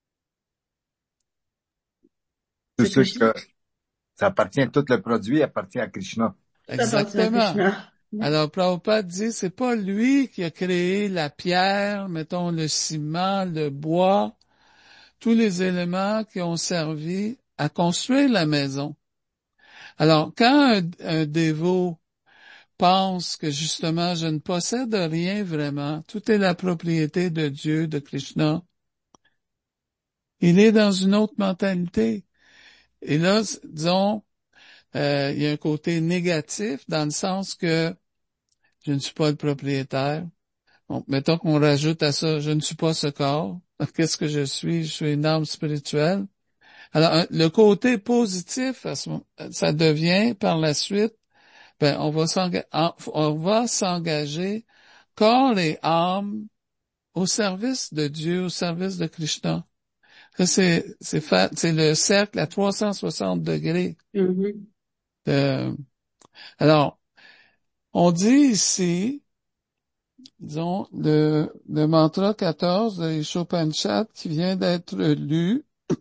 Tout C'est ce Krishna. que ça appartient, tout le produit appartient à Krishna. Tout appartient à exactement. Krishna. Alors, Prabhupada dit, c'est pas lui qui a créé la pierre, mettons le ciment, le bois, tous les éléments qui ont servi à construire la maison. Alors, quand un dévot pense que justement je ne possède rien vraiment, tout est la propriété de Dieu, de Krishna, il est dans une autre mentalité. Et là, disons, il y a un côté négatif dans le sens que je ne suis pas le propriétaire. Bon, mettons qu'on rajoute à ça, je ne suis pas ce corps. Qu'est-ce que je suis? Je suis une âme spirituelle. Alors, le côté positif, ça devient par la suite, ben, on va s'engager corps et âme au service de Dieu, au service de Krishna. Ça, c'est le cercle à 360 degrés. Mhm. Alors, on dit ici, disons, le mantra 14 de Ishopanchad qui vient d'être lu,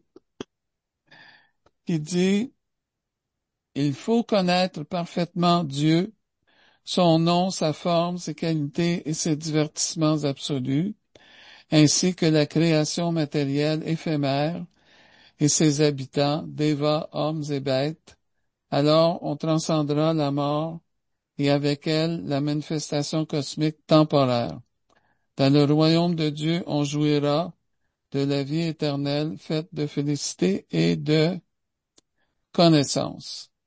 qui dit, il faut connaître parfaitement Dieu, son nom, sa forme, ses qualités et ses divertissements absolus, ainsi que la création matérielle éphémère et ses habitants, dévas, hommes et bêtes. Alors on transcendra la mort et avec elle la manifestation cosmique temporaire. Dans le royaume de Dieu, on jouira de la vie éternelle faite de félicité et de connaissance.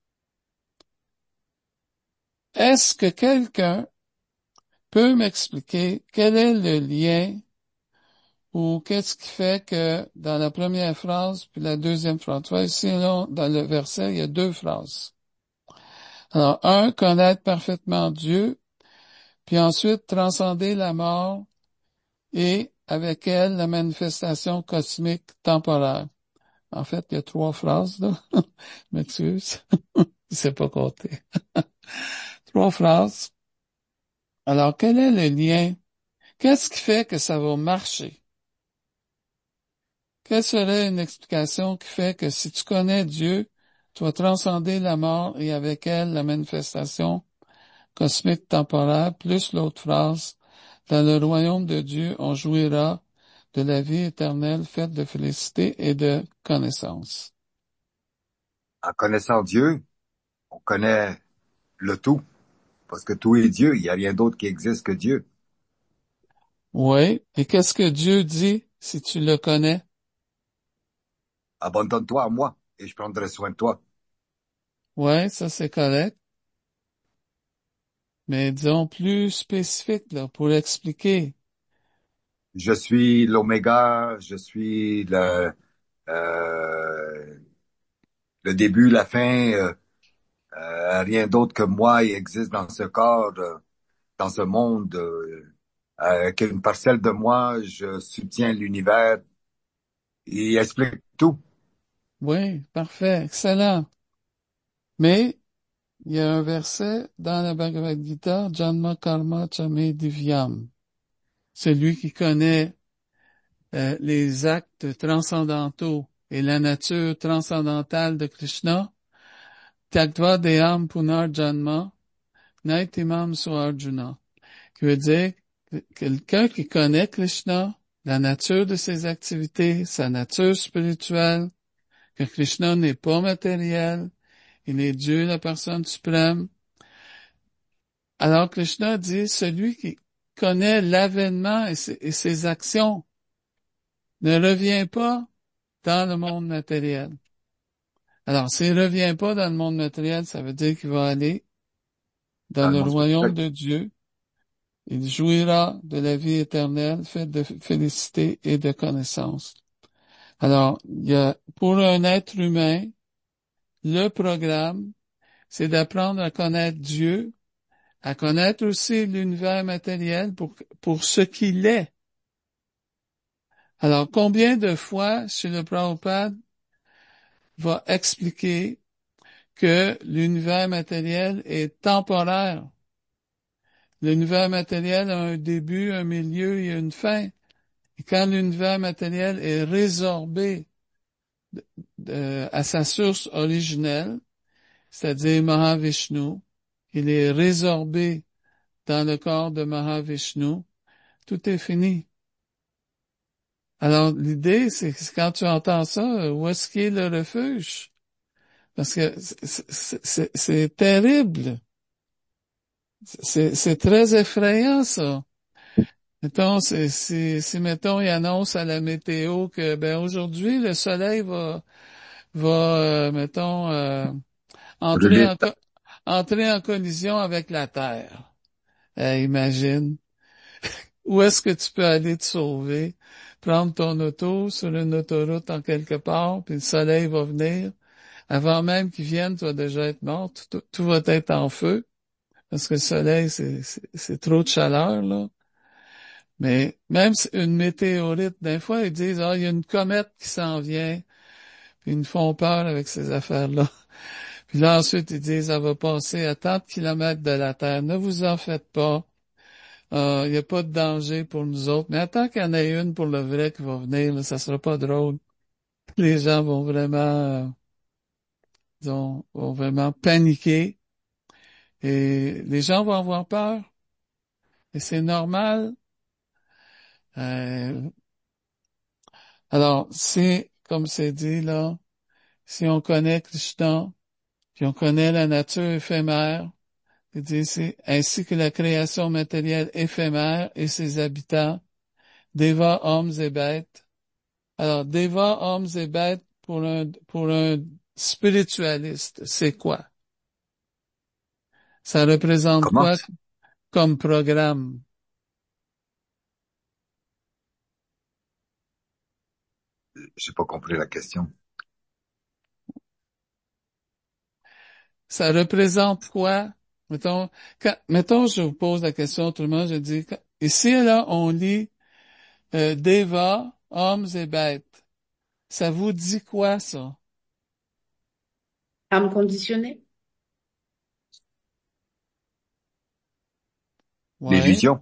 Est-ce que quelqu'un peut m'expliquer quel est le lien ou qu'est-ce qui fait que dans la première phrase puis la deuxième phrase, tu vois, ici, là, dans le verset, il y a deux phrases. Alors, un, connaître parfaitement Dieu, puis ensuite transcender la mort et avec elle la manifestation cosmique temporaire. En fait, il y a trois phrases, là. Je m'excuse. Je sais pas compter. Trois phrases. Alors, quel est le lien? Qu'est-ce qui fait que ça va marcher? Quelle serait une explication qui fait que si tu connais Dieu, tu vas transcender la mort et avec elle la manifestation cosmique temporaire, plus l'autre phrase, dans le royaume de Dieu, on jouira de la vie éternelle faite de félicité et de connaissance. En connaissant Dieu, on connaît le tout. Parce que tout est Dieu. Il n'y a rien d'autre qui existe que Dieu. Oui. Et qu'est-ce que Dieu dit si tu le connais? Abandonne-toi à moi et je prendrai soin de toi. Oui, ça c'est correct. Mais disons plus spécifique, là, pour expliquer. Je suis l'oméga, je suis le début, la fin. Rien d'autre que moi il existe dans ce corps, dans ce monde. Qu'une parcelle de moi, je soutiens l'univers. Il explique tout. Oui, parfait, excellent. Mais il y a un verset dans la Bhagavad Gita, Janma Karma Chame Divyam. Celui qui connaît les actes transcendantaux et la nature transcendantale de Krishna, Tyaktva Deyam Punar Janma, Naitimam Arjuna, qui veut dire que quelqu'un qui connaît Krishna, la nature de ses activités, sa nature spirituelle, que Krishna n'est pas matériel, il est Dieu, la personne suprême. Alors Krishna dit, celui qui connaît l'avènement et ses actions ne revient pas dans le monde matériel. Alors, s'il revient pas dans le monde matériel, ça veut dire qu'il va aller dans Dans le le monde royaume spirituel. de Dieu. Il jouira de la vie éternelle, faite de félicité et de connaissance. Alors, il y a, pour un être humain, le programme, c'est d'apprendre à connaître Dieu, à connaître aussi l'univers matériel pour ce qu'il est. Alors, combien de fois, chez le Prabhupada, va expliquer que l'univers matériel est temporaire. L'univers matériel a un début, un milieu et une fin. Et quand l'univers matériel est résorbé à sa source originelle, c'est-à-dire Mahavishnu, il est résorbé dans le corps de Mahavishnu, tout est fini. Alors l'idée, c'est que quand tu entends ça, où est-ce qu'il est le refuge? Parce que c'est terrible. C'est très effrayant, ça. Mettons, si, mettons, il annonce à la météo que, ben, aujourd'hui, le soleil mettons, entrer Brûlé. entrer en collision avec la Terre. Imagine. Où est-ce que tu peux aller te sauver? Prendre ton auto sur une autoroute en quelque part, puis le soleil va venir. Avant même qu'il vienne, tu vas déjà être mort. Tout va être en feu. Parce que le soleil, c'est trop de chaleur, là. Mais même une météorite, des fois, ils disent, il y a une comète qui s'en vient, puis ils nous font peur avec ces affaires-là. Puis là, ensuite, ils disent, elle va passer à tant de kilomètres de la Terre. Ne vous en faites pas. Il n'y a pas de danger pour nous autres. Mais attends qu'il y en ait une pour le vrai qui va venir, là, ça sera pas drôle. Les gens vont vraiment, vont vraiment paniquer et les gens vont avoir peur. Et c'est normal. Euh, alors, c'est, comme c'est dit là, si on connaît Krishna, puis on connaît la nature éphémère, il dit ici, ainsi que la création matérielle éphémère et ses habitants, Deva, hommes et bêtes. Alors, Deva, hommes et bêtes, pour un spiritualiste, c'est quoi? Ça représente Comment? quoi comme programme? J'ai pas compris la question. Ça représente quoi? Mettons, mettons, je vous pose la question autrement, je dis, ici, là, on lit Deva, hommes et bêtes. Ça vous dit quoi, ça? Âme conditionnée. Ouais, L'illusion.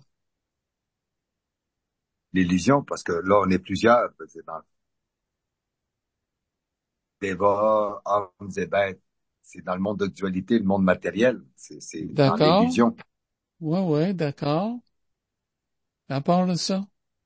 L'illusion, parce que là, on est plusieurs. C'est dans le débat, hommes et bêtes. C'est dans le monde de dualité, le monde matériel. C'est dans d'accord. l'illusion. Ouais, d'accord. À part de ça,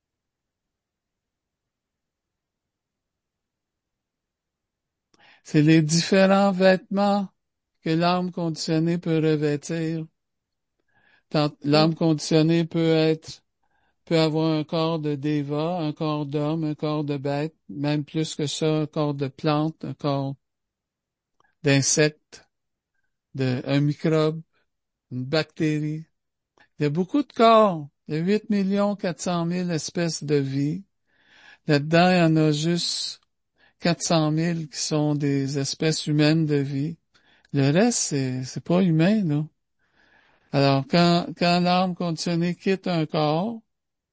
c'est les différents vêtements que l'âme conditionnée peut revêtir. L'âme conditionnée peut avoir un corps de déva, un corps d'homme, un corps de bête, même plus que ça, un corps de plante, un corps d'insecte, un microbe, une bactérie. Il y a beaucoup de corps. Il y a 8 400 000 espèces de vie. Là-dedans, il y en a juste 400 000 qui sont des espèces humaines de vie. Le reste, c'est pas humain, là. Alors, quand l'âme conditionnée quitte un corps,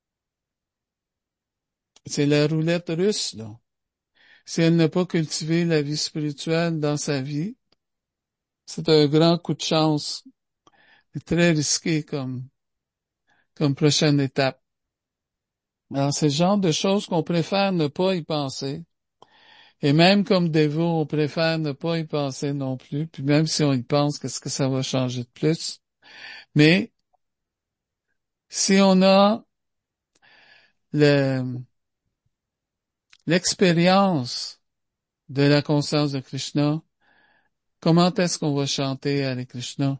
c'est la roulette russe, là. Si elle n'a pas cultivé la vie spirituelle dans sa vie, c'est un grand coup de chance. C'est très risqué comme prochaine étape. Alors, c'est le genre de choses qu'on préfère ne pas y penser. Et même comme dévot, on préfère ne pas y penser non plus. Puis même si on y pense, qu'est-ce que ça va changer de plus? Mais si on a le- l'expérience de la conscience de Krishna, comment est-ce qu'on va chanter Hare Krishna?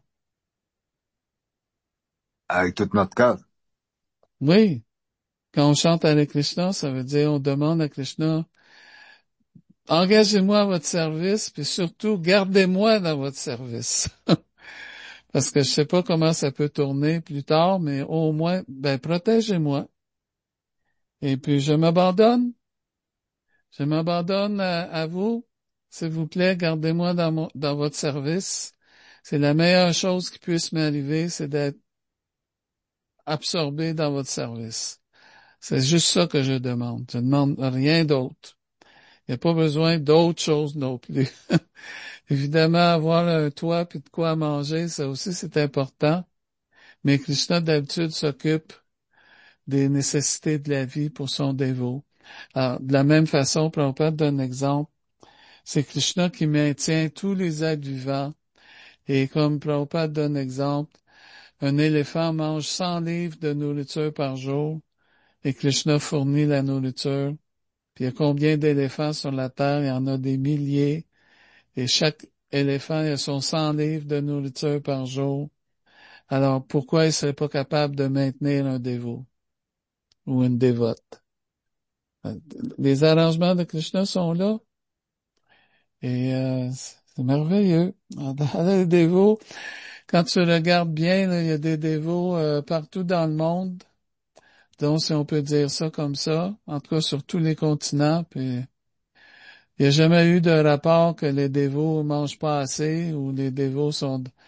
Avec tout notre cœur. Oui, quand on chante Hare Krishna, ça veut dire on demande à Krishna, engagez-moi à votre service, puis surtout gardez-moi dans votre service. Parce que je sais pas comment ça peut tourner plus tard, mais au moins, ben, protégez-moi. Et puis, je m'abandonne. Je m'abandonne à vous. S'il vous plaît, gardez-moi dans votre service. C'est la meilleure chose qui puisse m'arriver, c'est d'être absorbé dans votre service. C'est juste ça que je demande. Je ne demande rien d'autre. Il n'y a pas besoin d'autre chose non plus. Évidemment, avoir un toit puis de quoi manger, ça aussi c'est important. Mais Krishna d'habitude s'occupe des nécessités de la vie pour son dévot. Alors, de la même façon, Prabhupada donne un exemple. C'est Krishna qui maintient tous les êtres vivants. Et comme Prabhupada donne exemple, un éléphant mange 100 livres de nourriture par jour et Krishna fournit la nourriture. Puis il y a combien d'éléphants sur la terre? Il y en a des milliers. Et chaque éléphant a son 100 livres de nourriture par jour. Alors pourquoi il serait pas capable de maintenir un dévot ou une dévote? Les arrangements de Krishna sont là et c'est merveilleux. Dans les dévots, quand tu regardes bien, là, il y a des dévots partout dans le monde, donc si on peut dire ça comme ça, en tout cas sur tous les continents. Puis il n'y a jamais eu de rapport que les dévots mangent pas assez ou les dévots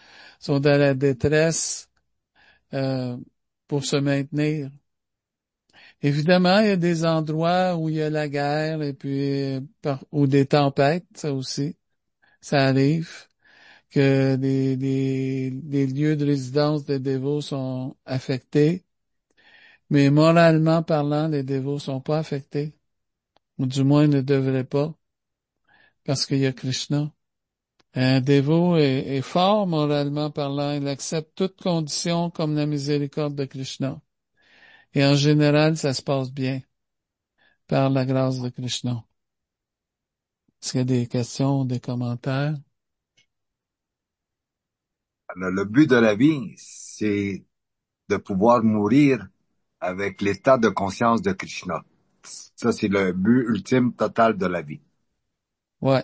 sont dans la détresse euh, pour se maintenir. Évidemment, il y a des endroits où il y a la guerre et puis ou des tempêtes, ça aussi, ça arrive que des lieux de résidence des dévots sont affectés, mais moralement parlant, les dévots sont pas affectés, ou du moins ne devraient pas, parce qu'il y a Krishna. Un dévot est fort moralement parlant, il accepte toute condition comme la miséricorde de Krishna. Et en général, ça se passe bien, par la grâce de Krishna. Est-ce qu'il y a des questions, des commentaires? Le but de la vie, c'est de pouvoir mourir avec l'état de conscience de Krishna. Ça, c'est le but ultime total de la vie, Ouais,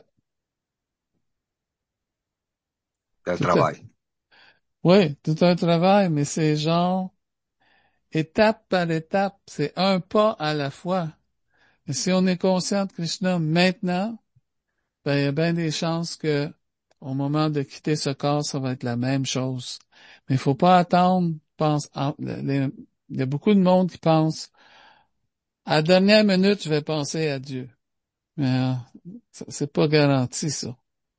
le tout à, travail. ouais, tout un travail, mais c'est genre, étape par étape, c'est un pas à la fois. Et si on est conscient de Krishna maintenant, ben, il y a bien des chances que, au moment de quitter ce corps, ça va être la même chose. Mais il faut pas attendre, il y a beaucoup de monde qui pense, à la dernière minute, je vais penser à Dieu. Mais, c'est pas garanti, ça.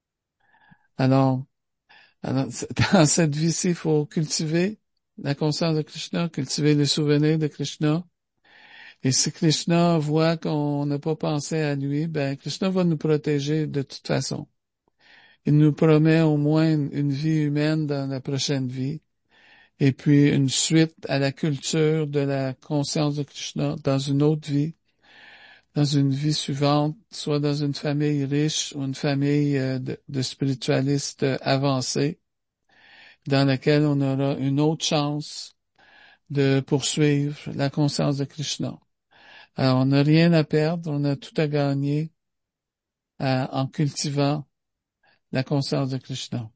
Alors, dans cette vie-ci, il faut cultiver la conscience de Krishna, cultiver le souvenir de Krishna. Et si Krishna voit qu'on n'a pas pensé à lui, ben, Krishna va nous protéger de toute façon. Il nous promet au moins une vie humaine dans la prochaine vie, et puis une suite à la culture de la conscience de Krishna dans une autre vie, dans une vie suivante, soit dans une famille riche ou une famille de spiritualistes avancés, dans laquelle on aura une autre chance de poursuivre la conscience de Krishna. Alors, on n'a rien à perdre, on a tout à gagner en cultivant la conscience de Krishna.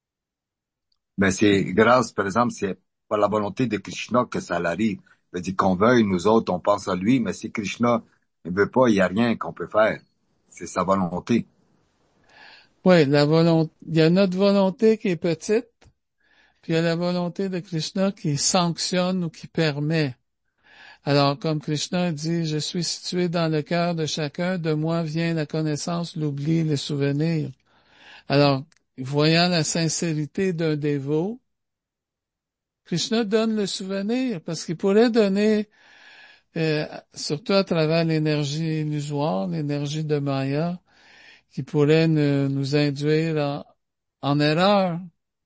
Mais c'est grâce, par exemple, c'est pas la volonté de Krishna que ça l'arrive. Veut dire qu'on veuille, nous autres, on pense à lui, mais si Krishna ne veut pas, il n'y a rien qu'on peut faire. C'est sa volonté. Oui, il y a notre volonté qui est petite, puis il y a la volonté de Krishna qui sanctionne ou qui permet. Alors, comme Krishna dit, je suis situé dans le cœur de chacun, de moi vient la connaissance, l'oubli, les souvenirs. Alors, voyant la sincérité d'un dévot, Krishna donne le souvenir, parce qu'il pourrait donner, surtout à travers l'énergie illusoire, l'énergie de Maya, qui pourrait nous induire en erreur.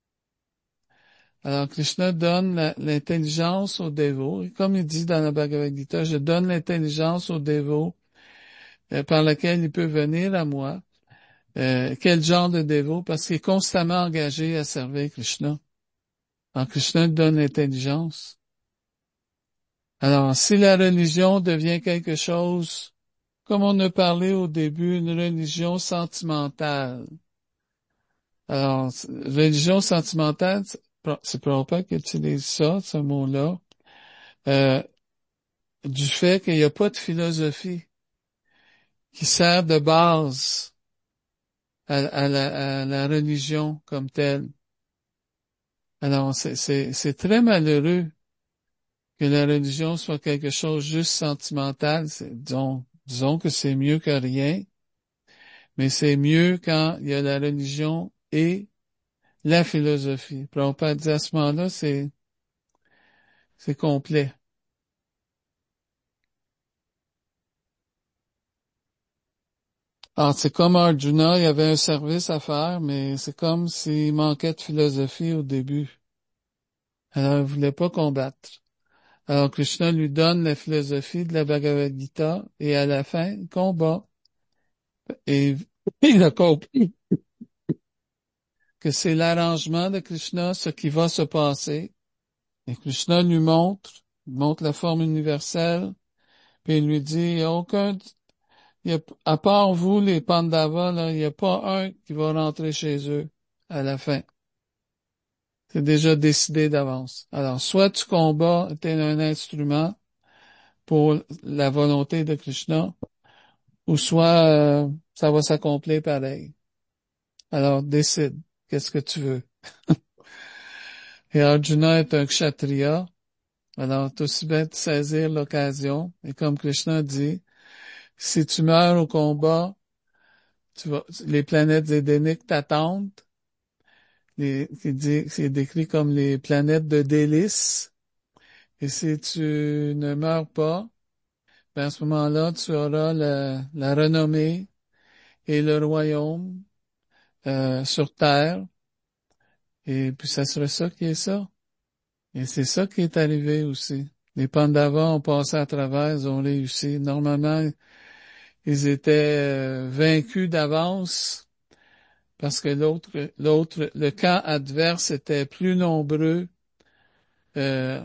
Alors, Krishna donne l'intelligence au dévot, et comme il dit dans la Bhagavad Gita, je donne l'intelligence au dévot par laquelle il peut venir à moi. Quel genre de dévot? Parce qu'il est constamment engagé à servir Krishna. Alors, Krishna donne l'intelligence. Alors, si la religion devient quelque chose, comme on a parlé au début, une religion sentimentale. Alors, religion sentimentale, c'est Prabhupada qui utilise ça, ce mot-là, euh, du fait qu'il n'y a pas de philosophie qui sert de base à la religion comme telle. Alors, c'est très malheureux que la religion soit quelque chose juste sentimental. Disons que c'est mieux que rien, mais c'est mieux quand il y a la religion et la philosophie. Prabhupada dit à ce moment-là, c'est complet. Alors, c'est comme Arjuna, il y avait un service à faire, mais c'est comme s'il manquait de philosophie au début. Alors, il voulait pas combattre. Alors, Krishna lui donne la philosophie de la Bhagavad Gita, et à la fin, il combat. Et il a compris que c'est l'arrangement de Krishna, ce qui va se passer. Et Krishna il montre la forme universelle, puis il lui dit, il y a aucun, à part vous, les Pandavas, là, il n'y a pas un qui va rentrer chez eux à la fin. C'est déjà décidé d'avance. Alors, soit tu combats, t'es un instrument pour la volonté de Krishna, ou soit ça va s'accomplir pareil. Alors, décide, qu'est-ce que tu veux. Et Arjuna est un kshatriya, Alors, c'est aussi bien de saisir l'occasion. Et comme Krishna dit, si tu meurs au combat, les planètes édéniques t'attendent. C'est décrit comme les planètes de délices. Et si tu ne meurs pas, ben à ce moment-là, tu auras la renommée et le royaume sur terre. Et puis ça serait ça qui est ça. Et c'est ça qui est arrivé aussi. Les Pandavas ont passé à travers, ils ont réussi. Normalement, ils étaient vaincus d'avance parce que le camp adverse était plus nombreux, euh,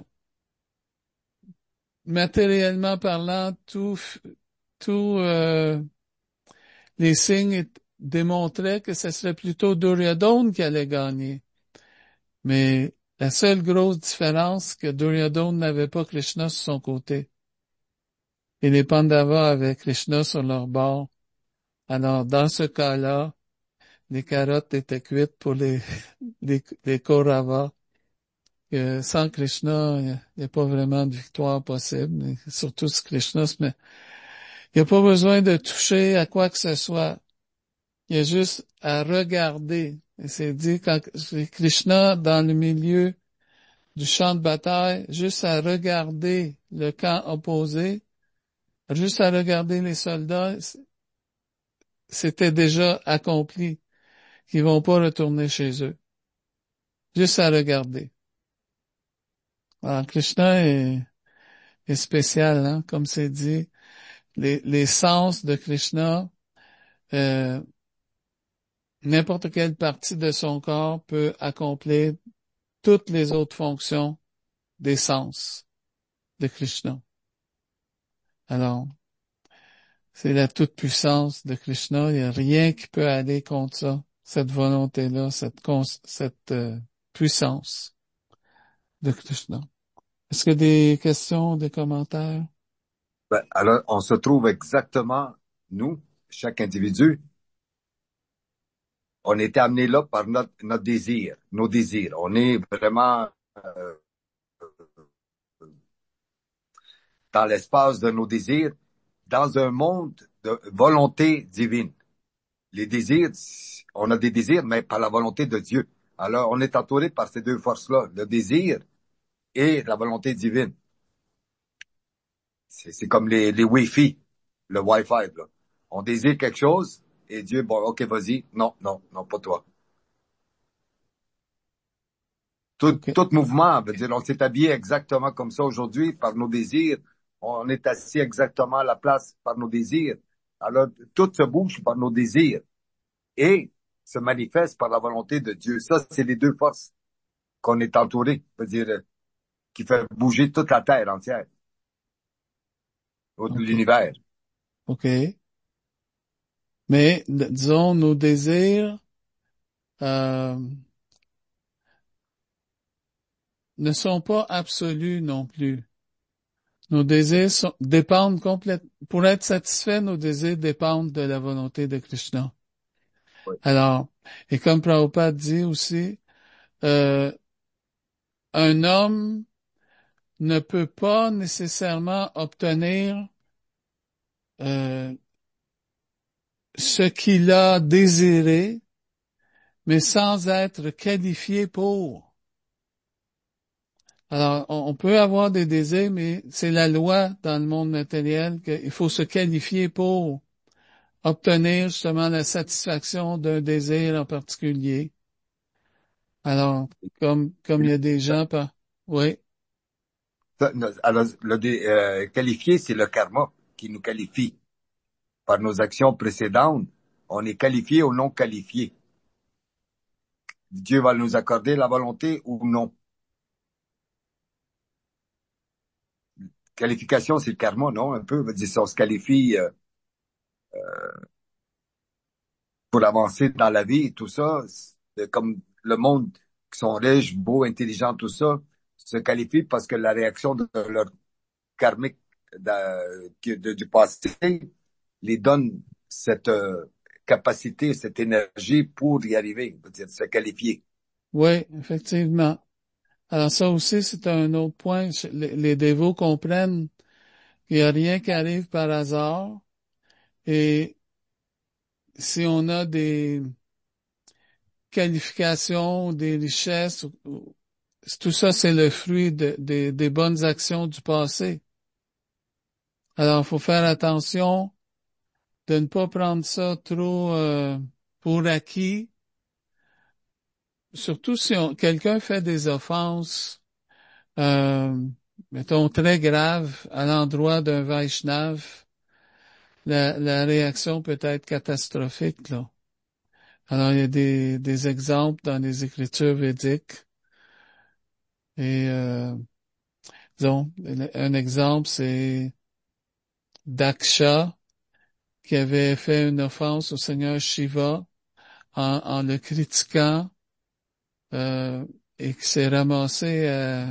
matériellement parlant, tout les signes démontraient que ce serait plutôt Duryodhana qui allait gagner. Mais la seule grosse différence, c'est que Duryodhana n'avait pas Krishna sur son côté. Et les Pandavas avaient Krishna sur leur bord. Alors, dans ce cas-là, les carottes étaient cuites pour les Kauravas. Sans Krishna, il n'y a pas vraiment de victoire possible. Et surtout si Krishna se met. Il n'y a pas besoin de toucher à quoi que ce soit. Il y a juste à regarder. Et c'est dit quand c'est Krishna dans le milieu du champ de bataille, juste à regarder le camp opposé, juste à regarder les soldats, c'était déjà accompli, qu'ils vont pas retourner chez eux. Juste à regarder. Alors, Krishna est spécial, hein, comme c'est dit. Les sens de Krishna, euh, n'importe quelle partie de son corps peut accomplir toutes les autres fonctions des sens de Krishna. Alors, c'est la toute-puissance de Krishna. Il n'y a rien qui peut aller contre ça, cette volonté-là, cette puissance de Krishna. Est-ce que des questions, des commentaires? Ben, alors, on se trouve exactement, nous, chaque individu, on est amené là par notre désir, nos désirs. On est vraiment dans l'espace de nos désirs, dans un monde de volonté divine. Les désirs, on a des désirs, mais par la volonté de Dieu. Alors, on est entouré par ces deux forces-là, le désir et la volonté divine. C'est comme les Wi-Fi, le Wi-Fi, là. On désire quelque chose et Dieu, bon, ok, vas-y. Non, non, non, pas toi. OK. Tout mouvement, veut dire, on s'est habillé exactement comme ça aujourd'hui par nos désirs. On est assis exactement à la place par nos désirs. Alors, tout se bouge par nos désirs et se manifeste par la volonté de Dieu. Ça, c'est les deux forces qu'on est entouré, veut dire, qui fait bouger toute la terre entière, OK. l'univers. OK. Mais, disons, nos désirs, euh, ne sont pas absolus non plus. Nos désirs dépendent complètement, pour être satisfaits, nos désirs dépendent de la volonté de Krishna. Oui. Alors, et comme Prabhupada dit aussi, euh, un homme ne peut pas nécessairement obtenir euh, ce qu'il a désiré, mais sans être qualifié pour. Alors, on peut avoir des désirs, mais c'est la loi dans le monde matériel qu'il faut se qualifier pour obtenir justement la satisfaction d'un désir en particulier. Alors, comme il y a des gens oui, Alors, qualifié, c'est le karma qui nous qualifie. Par nos actions précédentes, on est qualifié ou non qualifié. Dieu va nous accorder la volonté ou non. Qualification, c'est le karma, non? Un peu, veut dire, si on se qualifie pour avancer dans la vie et tout ça, comme le monde qui sont riches, beaux, intelligents, tout ça, se qualifient parce que la réaction de leur karmique du passé les donne cette capacité, cette énergie pour y arriver, veut dire, se qualifier. oui, effectivement. Alors ça aussi, c'est un autre point. Les dévots comprennent qu'il n'y a rien qui arrive par hasard. Et si on a des qualifications, des richesses, tout ça, c'est le fruit des bonnes actions du passé. Alors, il faut faire attention de ne pas prendre ça trop pour acquis. Surtout si quelqu'un fait des offenses, euh, mettons, très graves à l'endroit d'un Vaishnav, la réaction peut être catastrophique, là. Alors, il y a des exemples dans les écritures védiques. Et, disons, un exemple, c'est Daksha, qui avait fait une offense au Seigneur Shiva en le critiquant, euh, et qui s'est ramassé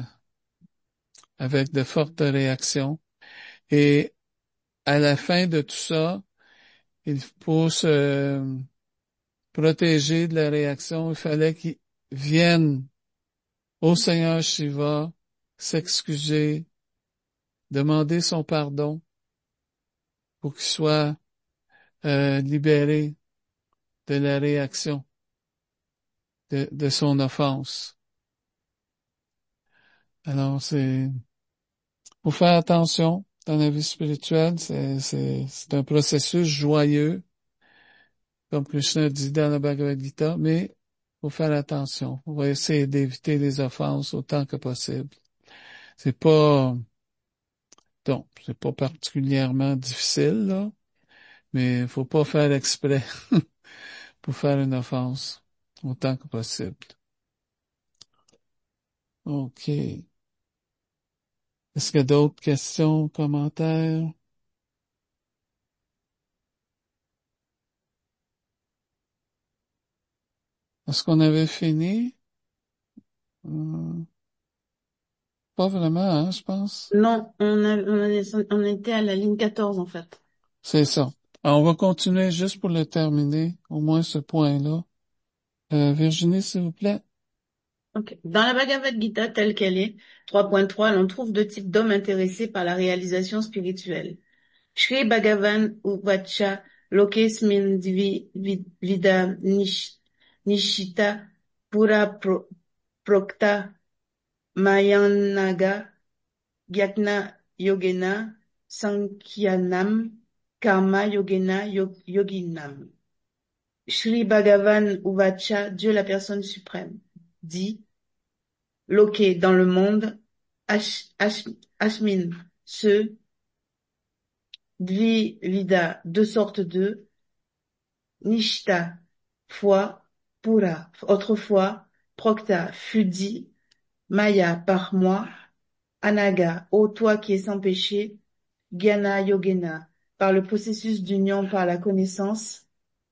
avec de fortes réactions. Et à la fin de tout ça, pour se protéger de la réaction, il fallait qu'il vienne au Seigneur Shiva s'excuser, demander son pardon pour qu'il soit libéré de la réaction de son offense. Alors, faut faire attention dans la vie spirituelle. C'est un processus joyeux, comme Krishna dit dans la Bhagavad Gita, mais faut faire attention. On va essayer d'éviter les offenses autant que possible. C'est pas, donc, c'est pas particulièrement difficile, là, mais faut pas faire exprès pour faire une offense autant que possible. OK. Est-ce qu'il y a d'autres questions, commentaires? Est-ce qu'on avait fini? Hum, Pas vraiment, hein, je pense. Non, on était à la ligne 14 en fait. C'est ça. Alors, on va continuer juste pour le terminer, au moins ce point-là. Virginie, s'il vous plaît. Ok. Dans la Bhagavad Gita telle qu'elle est, 3.3, l'on trouve deux types d'hommes intéressés par la réalisation spirituelle. Shri Bhagavan Uvacha Lokesmin Vida Nishita Pura Prokta Mayanaga Gyatna Yogena Sankyanam Karma Yogena Yoginam. Shri Bhagavan Uvacha, Dieu la personne suprême, dit, Loke dans le monde, Ashmin, ce, Dvivida, deux sortes de, Nishta, foi, Pura, autrefois, Prokta, fut dit, Maya, par moi, Anaga, ô toi qui es sans péché, Gyana Yogena, par le processus d'union par la connaissance,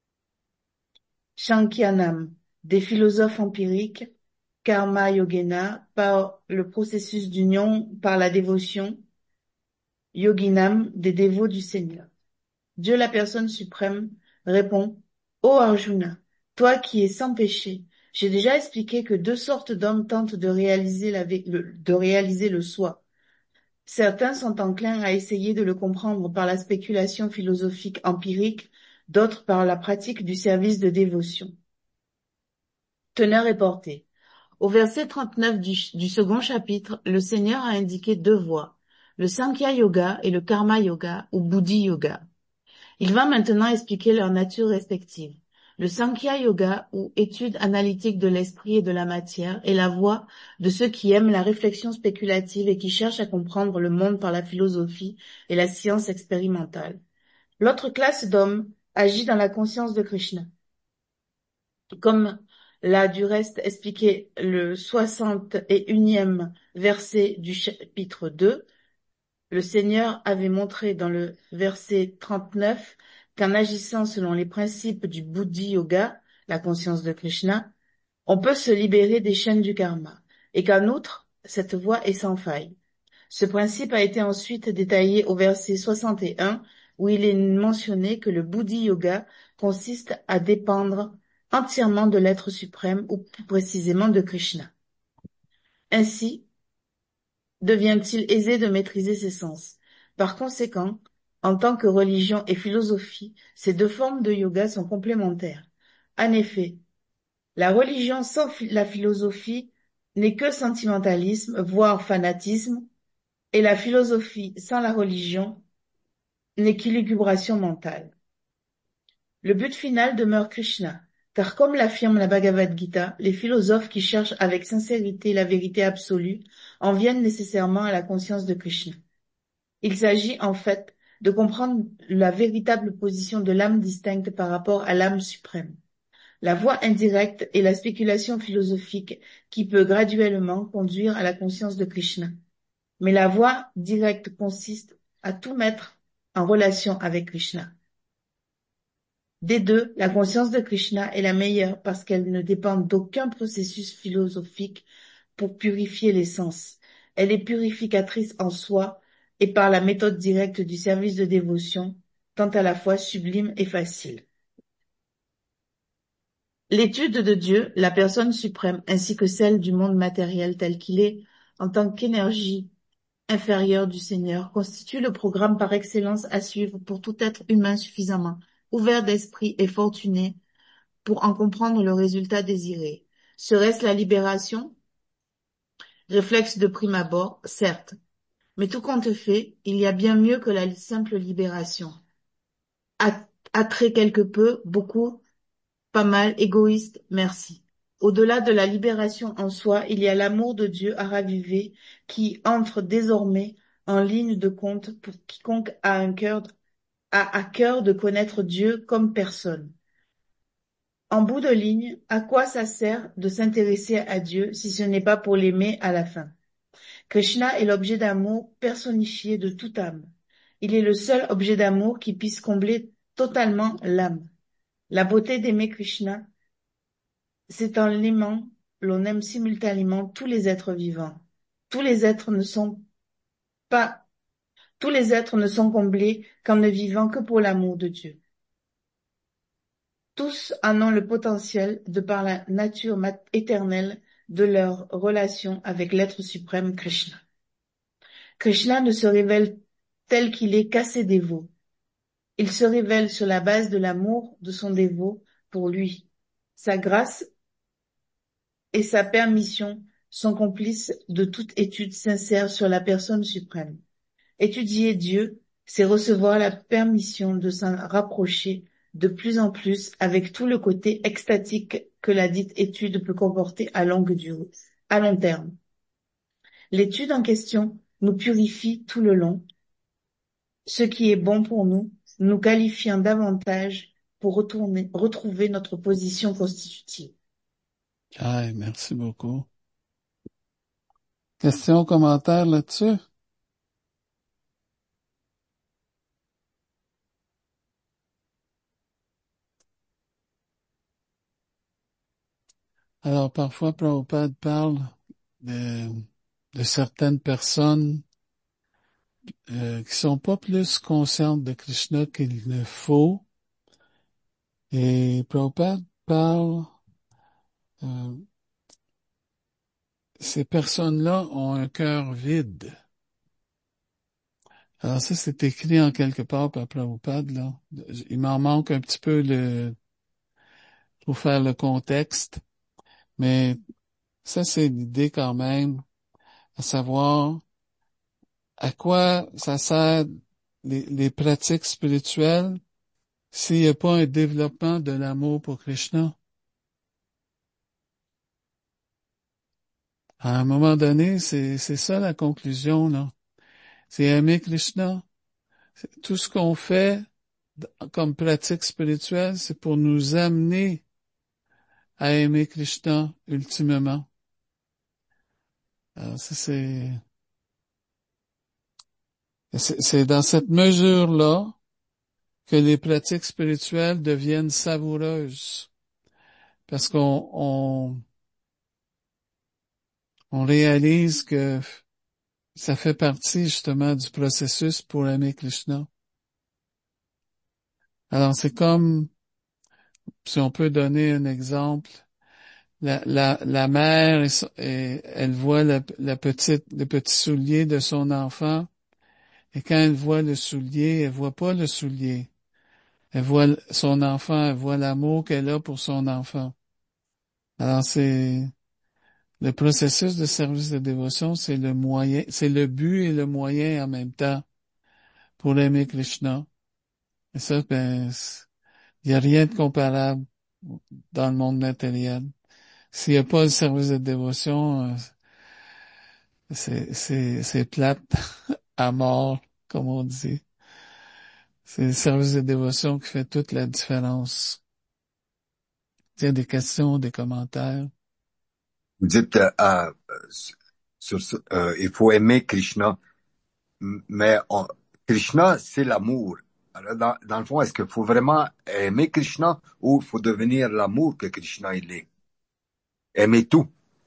Shankyanam, des philosophes empiriques, Karma Yogena, par le processus d'union par la dévotion, Yoginam, des dévots du Seigneur. Dieu la personne suprême répond, Ô Arjuna, toi qui es sans péché, j'ai déjà expliqué que deux sortes d'hommes tentent de réaliser le soi. Certains sont enclins à essayer de le comprendre par la spéculation philosophique empirique, d'autres par la pratique du service de dévotion. Teneur et portée. Au verset 39 du second chapitre, le Seigneur a indiqué deux voies, le Sankhya Yoga et le Karma Yoga ou Buddhi Yoga. Il va maintenant expliquer leur nature respective. Le Sankhya Yoga, ou étude analytique de l'esprit et de la matière, est la voie de ceux qui aiment la réflexion spéculative et qui cherchent à comprendre le monde par la philosophie et la science expérimentale. L'autre classe d'hommes agit dans la conscience de Krishna. Comme l'a du reste expliqué le 61e verset du chapitre 2, le Seigneur avait montré dans le verset 39 qu'en agissant selon les principes du Buddhi Yoga, la conscience de Krishna, on peut se libérer des chaînes du karma, et qu'en outre, cette voie est sans faille. Ce principe a été ensuite détaillé au verset 61, où il est mentionné que le Buddhi Yoga consiste à dépendre entièrement de l'être suprême, ou plus précisément de Krishna. Ainsi devient-il aisé de maîtriser ses sens. Par conséquent, en tant que religion et philosophie, ces deux formes de yoga sont complémentaires. En effet, la religion sans la philosophie n'est que sentimentalisme, voire fanatisme, et la philosophie sans la religion n'est qu'élucubration mentale. Le but final demeure Krishna, car comme l'affirme la Bhagavad Gita, les philosophes qui cherchent avec sincérité la vérité absolue en viennent nécessairement à la conscience de Krishna. Il s'agit en fait de comprendre la véritable position de l'âme distincte par rapport à l'âme suprême. La voie indirecte est la spéculation philosophique qui peut graduellement conduire à la conscience de Krishna. Mais la voie directe consiste à tout mettre en relation avec Krishna. Des deux, la conscience de Krishna est la meilleure parce qu'elle ne dépend d'aucun processus philosophique pour purifier les sens. Elle est purificatrice en soi et par la méthode directe du service de dévotion, tant à la fois sublime et facile. L'étude de Dieu, la personne suprême, ainsi que celle du monde matériel tel qu'il est, en tant qu'énergie inférieure du Seigneur, constitue le programme par excellence à suivre pour tout être humain suffisamment ouvert d'esprit et fortuné pour en comprendre le résultat désiré. Serait-ce la libération? Réflexe de prime abord, certes. Mais tout compte fait, il y a bien mieux que la simple libération. Attrait quelque peu, beaucoup, pas mal, égoïste, merci. Au-delà de la libération en soi, il y a l'amour de Dieu à raviver qui entre désormais en ligne de compte pour quiconque a à cœur de connaître Dieu comme personne. En bout de ligne, à quoi ça sert de s'intéresser à Dieu si ce n'est pas pour l'aimer à la fin? Krishna est l'objet d'amour personnifié de toute âme. Il est le seul objet d'amour qui puisse combler totalement l'âme. La beauté d'aimer Krishna, c'est en l'aimant, l'on aime simultanément tous les êtres vivants. Tous les êtres ne sont pas, tous les êtres ne sont comblés qu'en ne vivant que pour l'amour de Dieu. Tous en ont le potentiel de par la nature éternelle de leur relation avec l'être suprême Krishna. Krishna ne se révèle tel qu'il est qu'à ses dévots. Il se révèle sur la base de l'amour de son dévot pour lui. Sa grâce et sa permission sont complices de toute étude sincère sur la personne suprême. Étudier Dieu, c'est recevoir la permission de s'en rapprocher de plus en plus avec tout le côté extatique que la dite étude peut comporter à longue durée, à long terme. L'étude en question nous purifie tout le long, ce qui est bon pour nous, nous qualifiant davantage pour retrouver notre position constitutive. Ah, merci beaucoup. Questions, commentaires là-dessus? Alors, parfois, Prabhupada parle de, de certaines personnes qui sont pas plus conscientes de Krishna qu'il ne faut. Et Prabhupada parle, euh, ces personnes-là ont un cœur vide. Alors ça, c'est écrit en quelque part par Prabhupada, là. Il m'en manque un petit peu pour faire le contexte, mais ça, c'est l'idée quand même, à savoir à quoi ça sert les pratiques spirituelles s'il n'y a pas un développement de l'amour pour Krishna. À un moment donné, c'est ça la conclusion, là. C'est aimer Krishna. Tout ce qu'on fait comme pratique spirituelle, c'est pour nous amener à aimer Krishna ultimement. Alors, ça, c'est dans cette mesure-là que les pratiques spirituelles deviennent savoureuses. Parce on réalise que ça fait partie justement du processus pour aimer Krishna. Alors c'est comme, si on peut donner un exemple, la mère, elle voit le petit soulier de son enfant, et quand elle voit le soulier, elle voit pas le soulier. Elle voit son enfant, elle voit l'amour qu'elle a pour son enfant. Alors le processus de service de dévotion, c'est le moyen, c'est le but et le moyen en même temps pour aimer Krishna. Et ça, ben, il n'y a rien de comparable dans le monde matériel. S'il n'y a pas de service de dévotion, c'est plate à mort, comme on dit. C'est le service de dévotion qui fait toute la différence. Il y a des questions, des commentaires. Vous dites, il faut aimer Krishna, mais Krishna, c'est l'amour. Alors, dans le fond, est-ce qu'il faut vraiment aimer Krishna ou il faut devenir l'amour que Krishna il est? Aimer tout.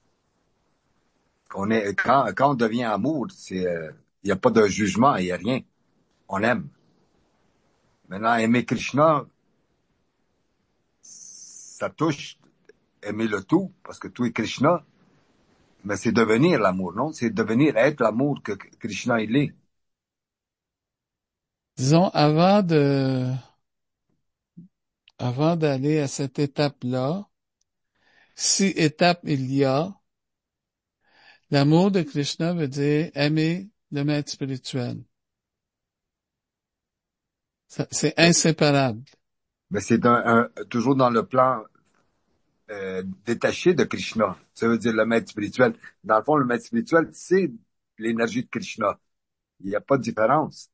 Quand on devient amour, il n'y a pas de jugement, il n'y a rien. On aime. Maintenant, aimer Krishna, ça touche aimer le tout, parce que tout est Krishna, mais c'est devenir l'amour, non? C'est devenir être l'amour que Krishna il est. Disons, avant d'aller à cette étape-là, si étape il y a, l'amour de Krishna veut dire aimer le maître spirituel. C'est inséparable. Mais c'est toujours dans le plan détaché de Krishna. Ça veut dire le maître spirituel. Dans le fond, le maître spirituel, c'est l'énergie de Krishna. Il n'y a pas de différence.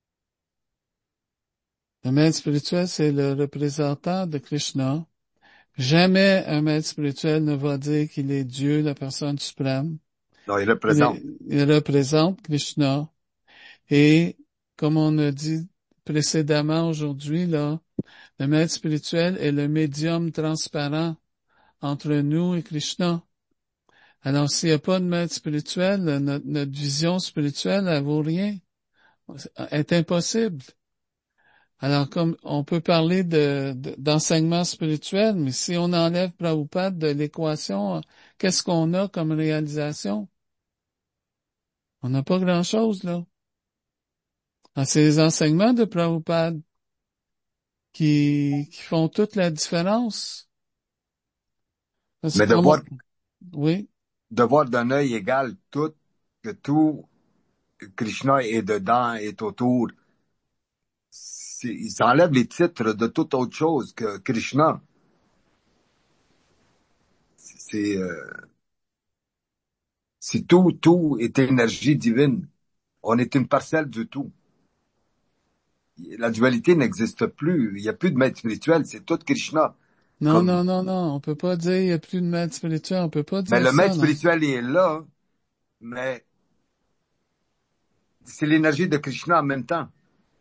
Le maître spirituel, c'est le représentant de Krishna. Jamais un maître spirituel ne va dire qu'il est Dieu, la personne suprême. Non, il représente. Il représente Krishna. Et, comme on a dit précédemment aujourd'hui, là, le maître spirituel est le médium transparent entre nous et Krishna. Alors, s'il n'y a pas de maître spirituel, notre vision spirituelle, elle vaut rien. Elle est impossible. Alors, comme on peut parler d'enseignement spirituel, mais si on enlève Prabhupada de l'équation, qu'est-ce qu'on a comme réalisation? On n'a pas grand-chose, là. Alors, c'est les enseignements de Prabhupada qui font toute la différence. C'est Mais comme, oui. de voir d'un œil égal que tout Krishna est dedans, est autour. Il s'enlève les titres de toute autre chose que Krishna. C'est, c'est tout est énergie divine. On est une parcelle du tout. La dualité n'existe plus. Il n'y a plus de maître spirituel. C'est tout Krishna. Non, Comme, non, non, non. On peut pas dire il n'y a plus de maître spirituel. On peut pas mais dire le maître ça, non. spirituel est là, mais c'est l'énergie de Krishna en même temps.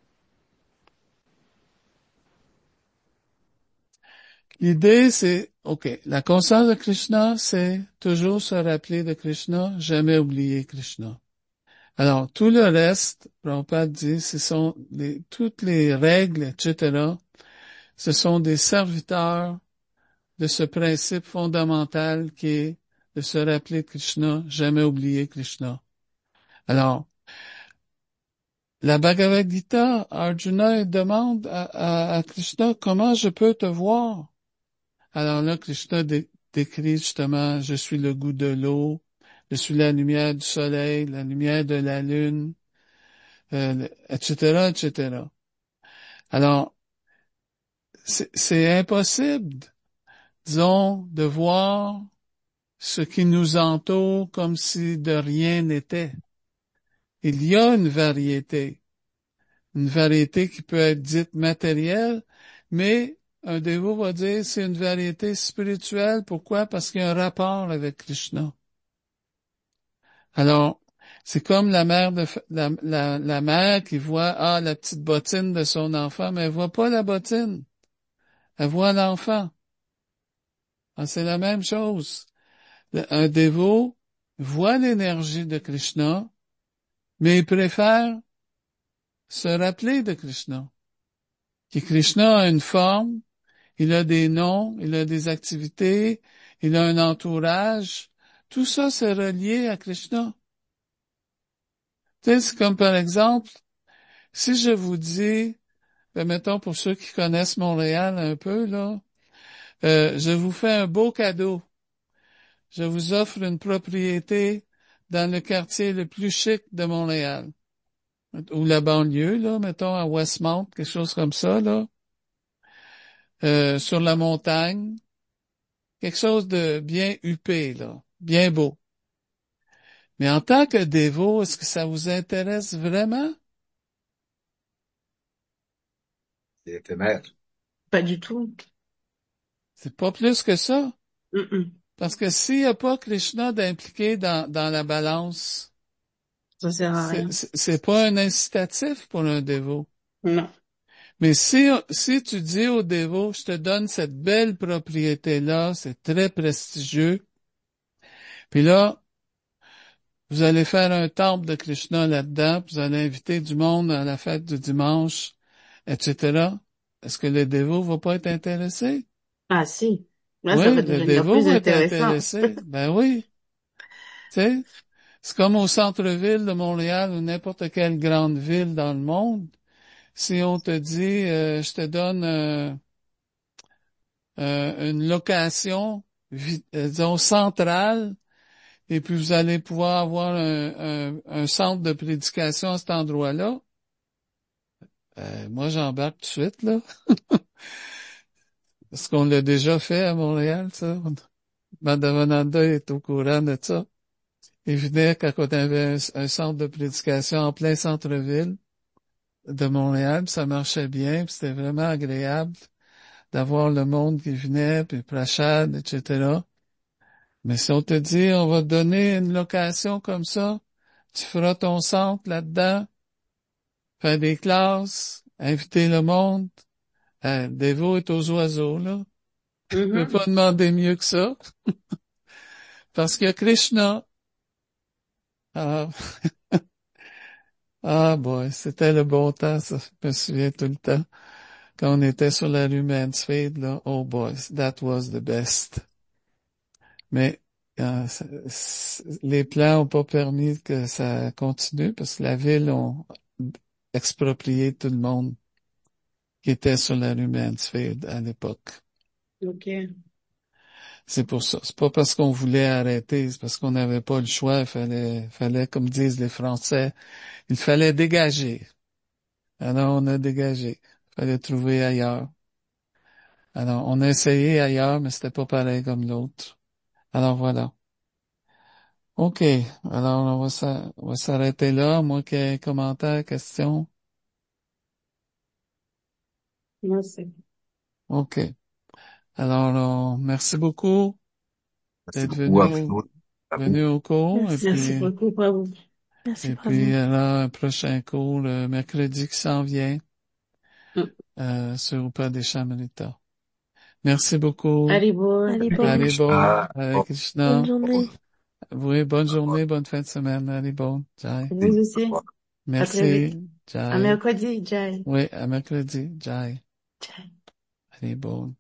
L'idée, c'est, OK, la conscience de Krishna, c'est toujours se rappeler de Krishna, jamais oublier Krishna. Alors, tout le reste, Prabhupada dit, toutes les règles, etc., ce sont des serviteurs de ce principe fondamental qui est de se rappeler de Krishna, jamais oublier Krishna. Alors, la Bhagavad Gita, Arjuna demande à Krishna, comment je peux te voir? Alors là, Krishna décrit justement, je suis le goût de l'eau, je suis la lumière du soleil, la lumière de la lune, etc., etc. Alors, c'est impossible, disons, de voir ce qui nous entoure comme si de rien n'était. Il y a une variété qui peut être dite matérielle, mais un dévot va dire c'est une variété spirituelle. Pourquoi? Parce qu'il y a un rapport avec Krishna. Alors, c'est comme la mère la mère qui voit, la petite bottine de son enfant, mais elle voit pas la bottine. Elle voit l'enfant. C'est la même chose. Un dévot voit l'énergie de Krishna, mais il préfère se rappeler de Krishna. Que Krishna a une forme, il a des noms, il a des activités, il a un entourage. Tout ça, c'est relié à Krishna. Tu sais, c'est comme par exemple, si je vous dis, ben, mettons pour ceux qui connaissent Montréal un peu, là, je vous fais un beau cadeau. Je vous offre une propriété dans le quartier le plus chic de Montréal. Ou la banlieue, là, mettons à Westmount, quelque chose comme ça, là. Sur la montagne. Quelque chose de bien huppé, là. Bien beau. Mais en tant que dévot, est-ce que ça vous intéresse vraiment? C'est éphémère. Pas du tout. C'est pas plus que ça. Mm-mm. Parce que s'il n'y a pas Krishna d'impliquer dans la balance, Ça sert à rien. c'est pas un incitatif pour un dévot. Non. Mais si tu dis au dévot, je te donne cette belle propriété-là, c'est très prestigieux, puis là, vous allez faire un temple de Krishna là-dedans, puis vous allez inviter du monde à la fête du dimanche, etc. Est-ce que le dévot va pas être intéressé? Ah si. Là, ça Oui, va le devenir dévot plus va être intéressant. intéressé. Ben oui. Tu sais, c'est comme au centre-ville de Montréal ou n'importe quelle grande ville dans le monde. Si on te dit, je te donne une location, disons, centrale, et puis vous allez pouvoir avoir un centre de prédication à cet endroit-là, moi j'embarque tout de suite, là. Parce qu'on l'a déjà fait à Montréal, ça. Madhavananda est au courant de ça. Il venait quand on avait un centre de prédication en plein centre-ville de Montréal, puis ça marchait bien, puis c'était vraiment agréable d'avoir le monde qui venait, puis Prachad, etc. Mais si on te dit, on va te donner une location comme ça, tu feras ton centre là-dedans, faire des classes, inviter le monde, Dévot est aux oiseaux, là. Je peux Mhm. pas demander mieux que ça, parce que Krishna, ah, ah boy, c'était le bon temps, ça, je me souviens tout le temps. Quand on était sur la rue Mansfield, là, oh boy, that was the best. Mais les plans ont pas permis que ça continue parce que la ville a exproprié tout le monde qui était sur la rue Mansfield à l'époque. Ok. C'est pour ça. C'est pas parce qu'on voulait arrêter, c'est parce qu'on n'avait pas le choix. Il fallait, comme disent les Français, il fallait dégager. Alors on a dégagé. Il fallait trouver ailleurs. Alors on a essayé ailleurs, mais c'était pas pareil comme l'autre. Alors voilà. OK. Alors, on va s'arrêter là. Moi, qui commentaires, questions? Non, c'est OK. Alors, merci beaucoup Merci d'être beaucoup à vous. venu au cours. Merci. Merci beaucoup, bravo. Merci, Et bravo. puis, alors, un prochain cours le mercredi qui s'en vient, Mm. sur Upadeshamrita. Merci beaucoup. Haribol. Haribol. Haribol, Ah, Hare Bonne Krishna. journée. Oui, bonne journée, bonne fin de semaine. Haribol. Jai. Vous au aussi. revoir. À très vite. Merci. À Jai. mercredi, Jai. Oui, à mercredi. Jai. Jai. Haribol.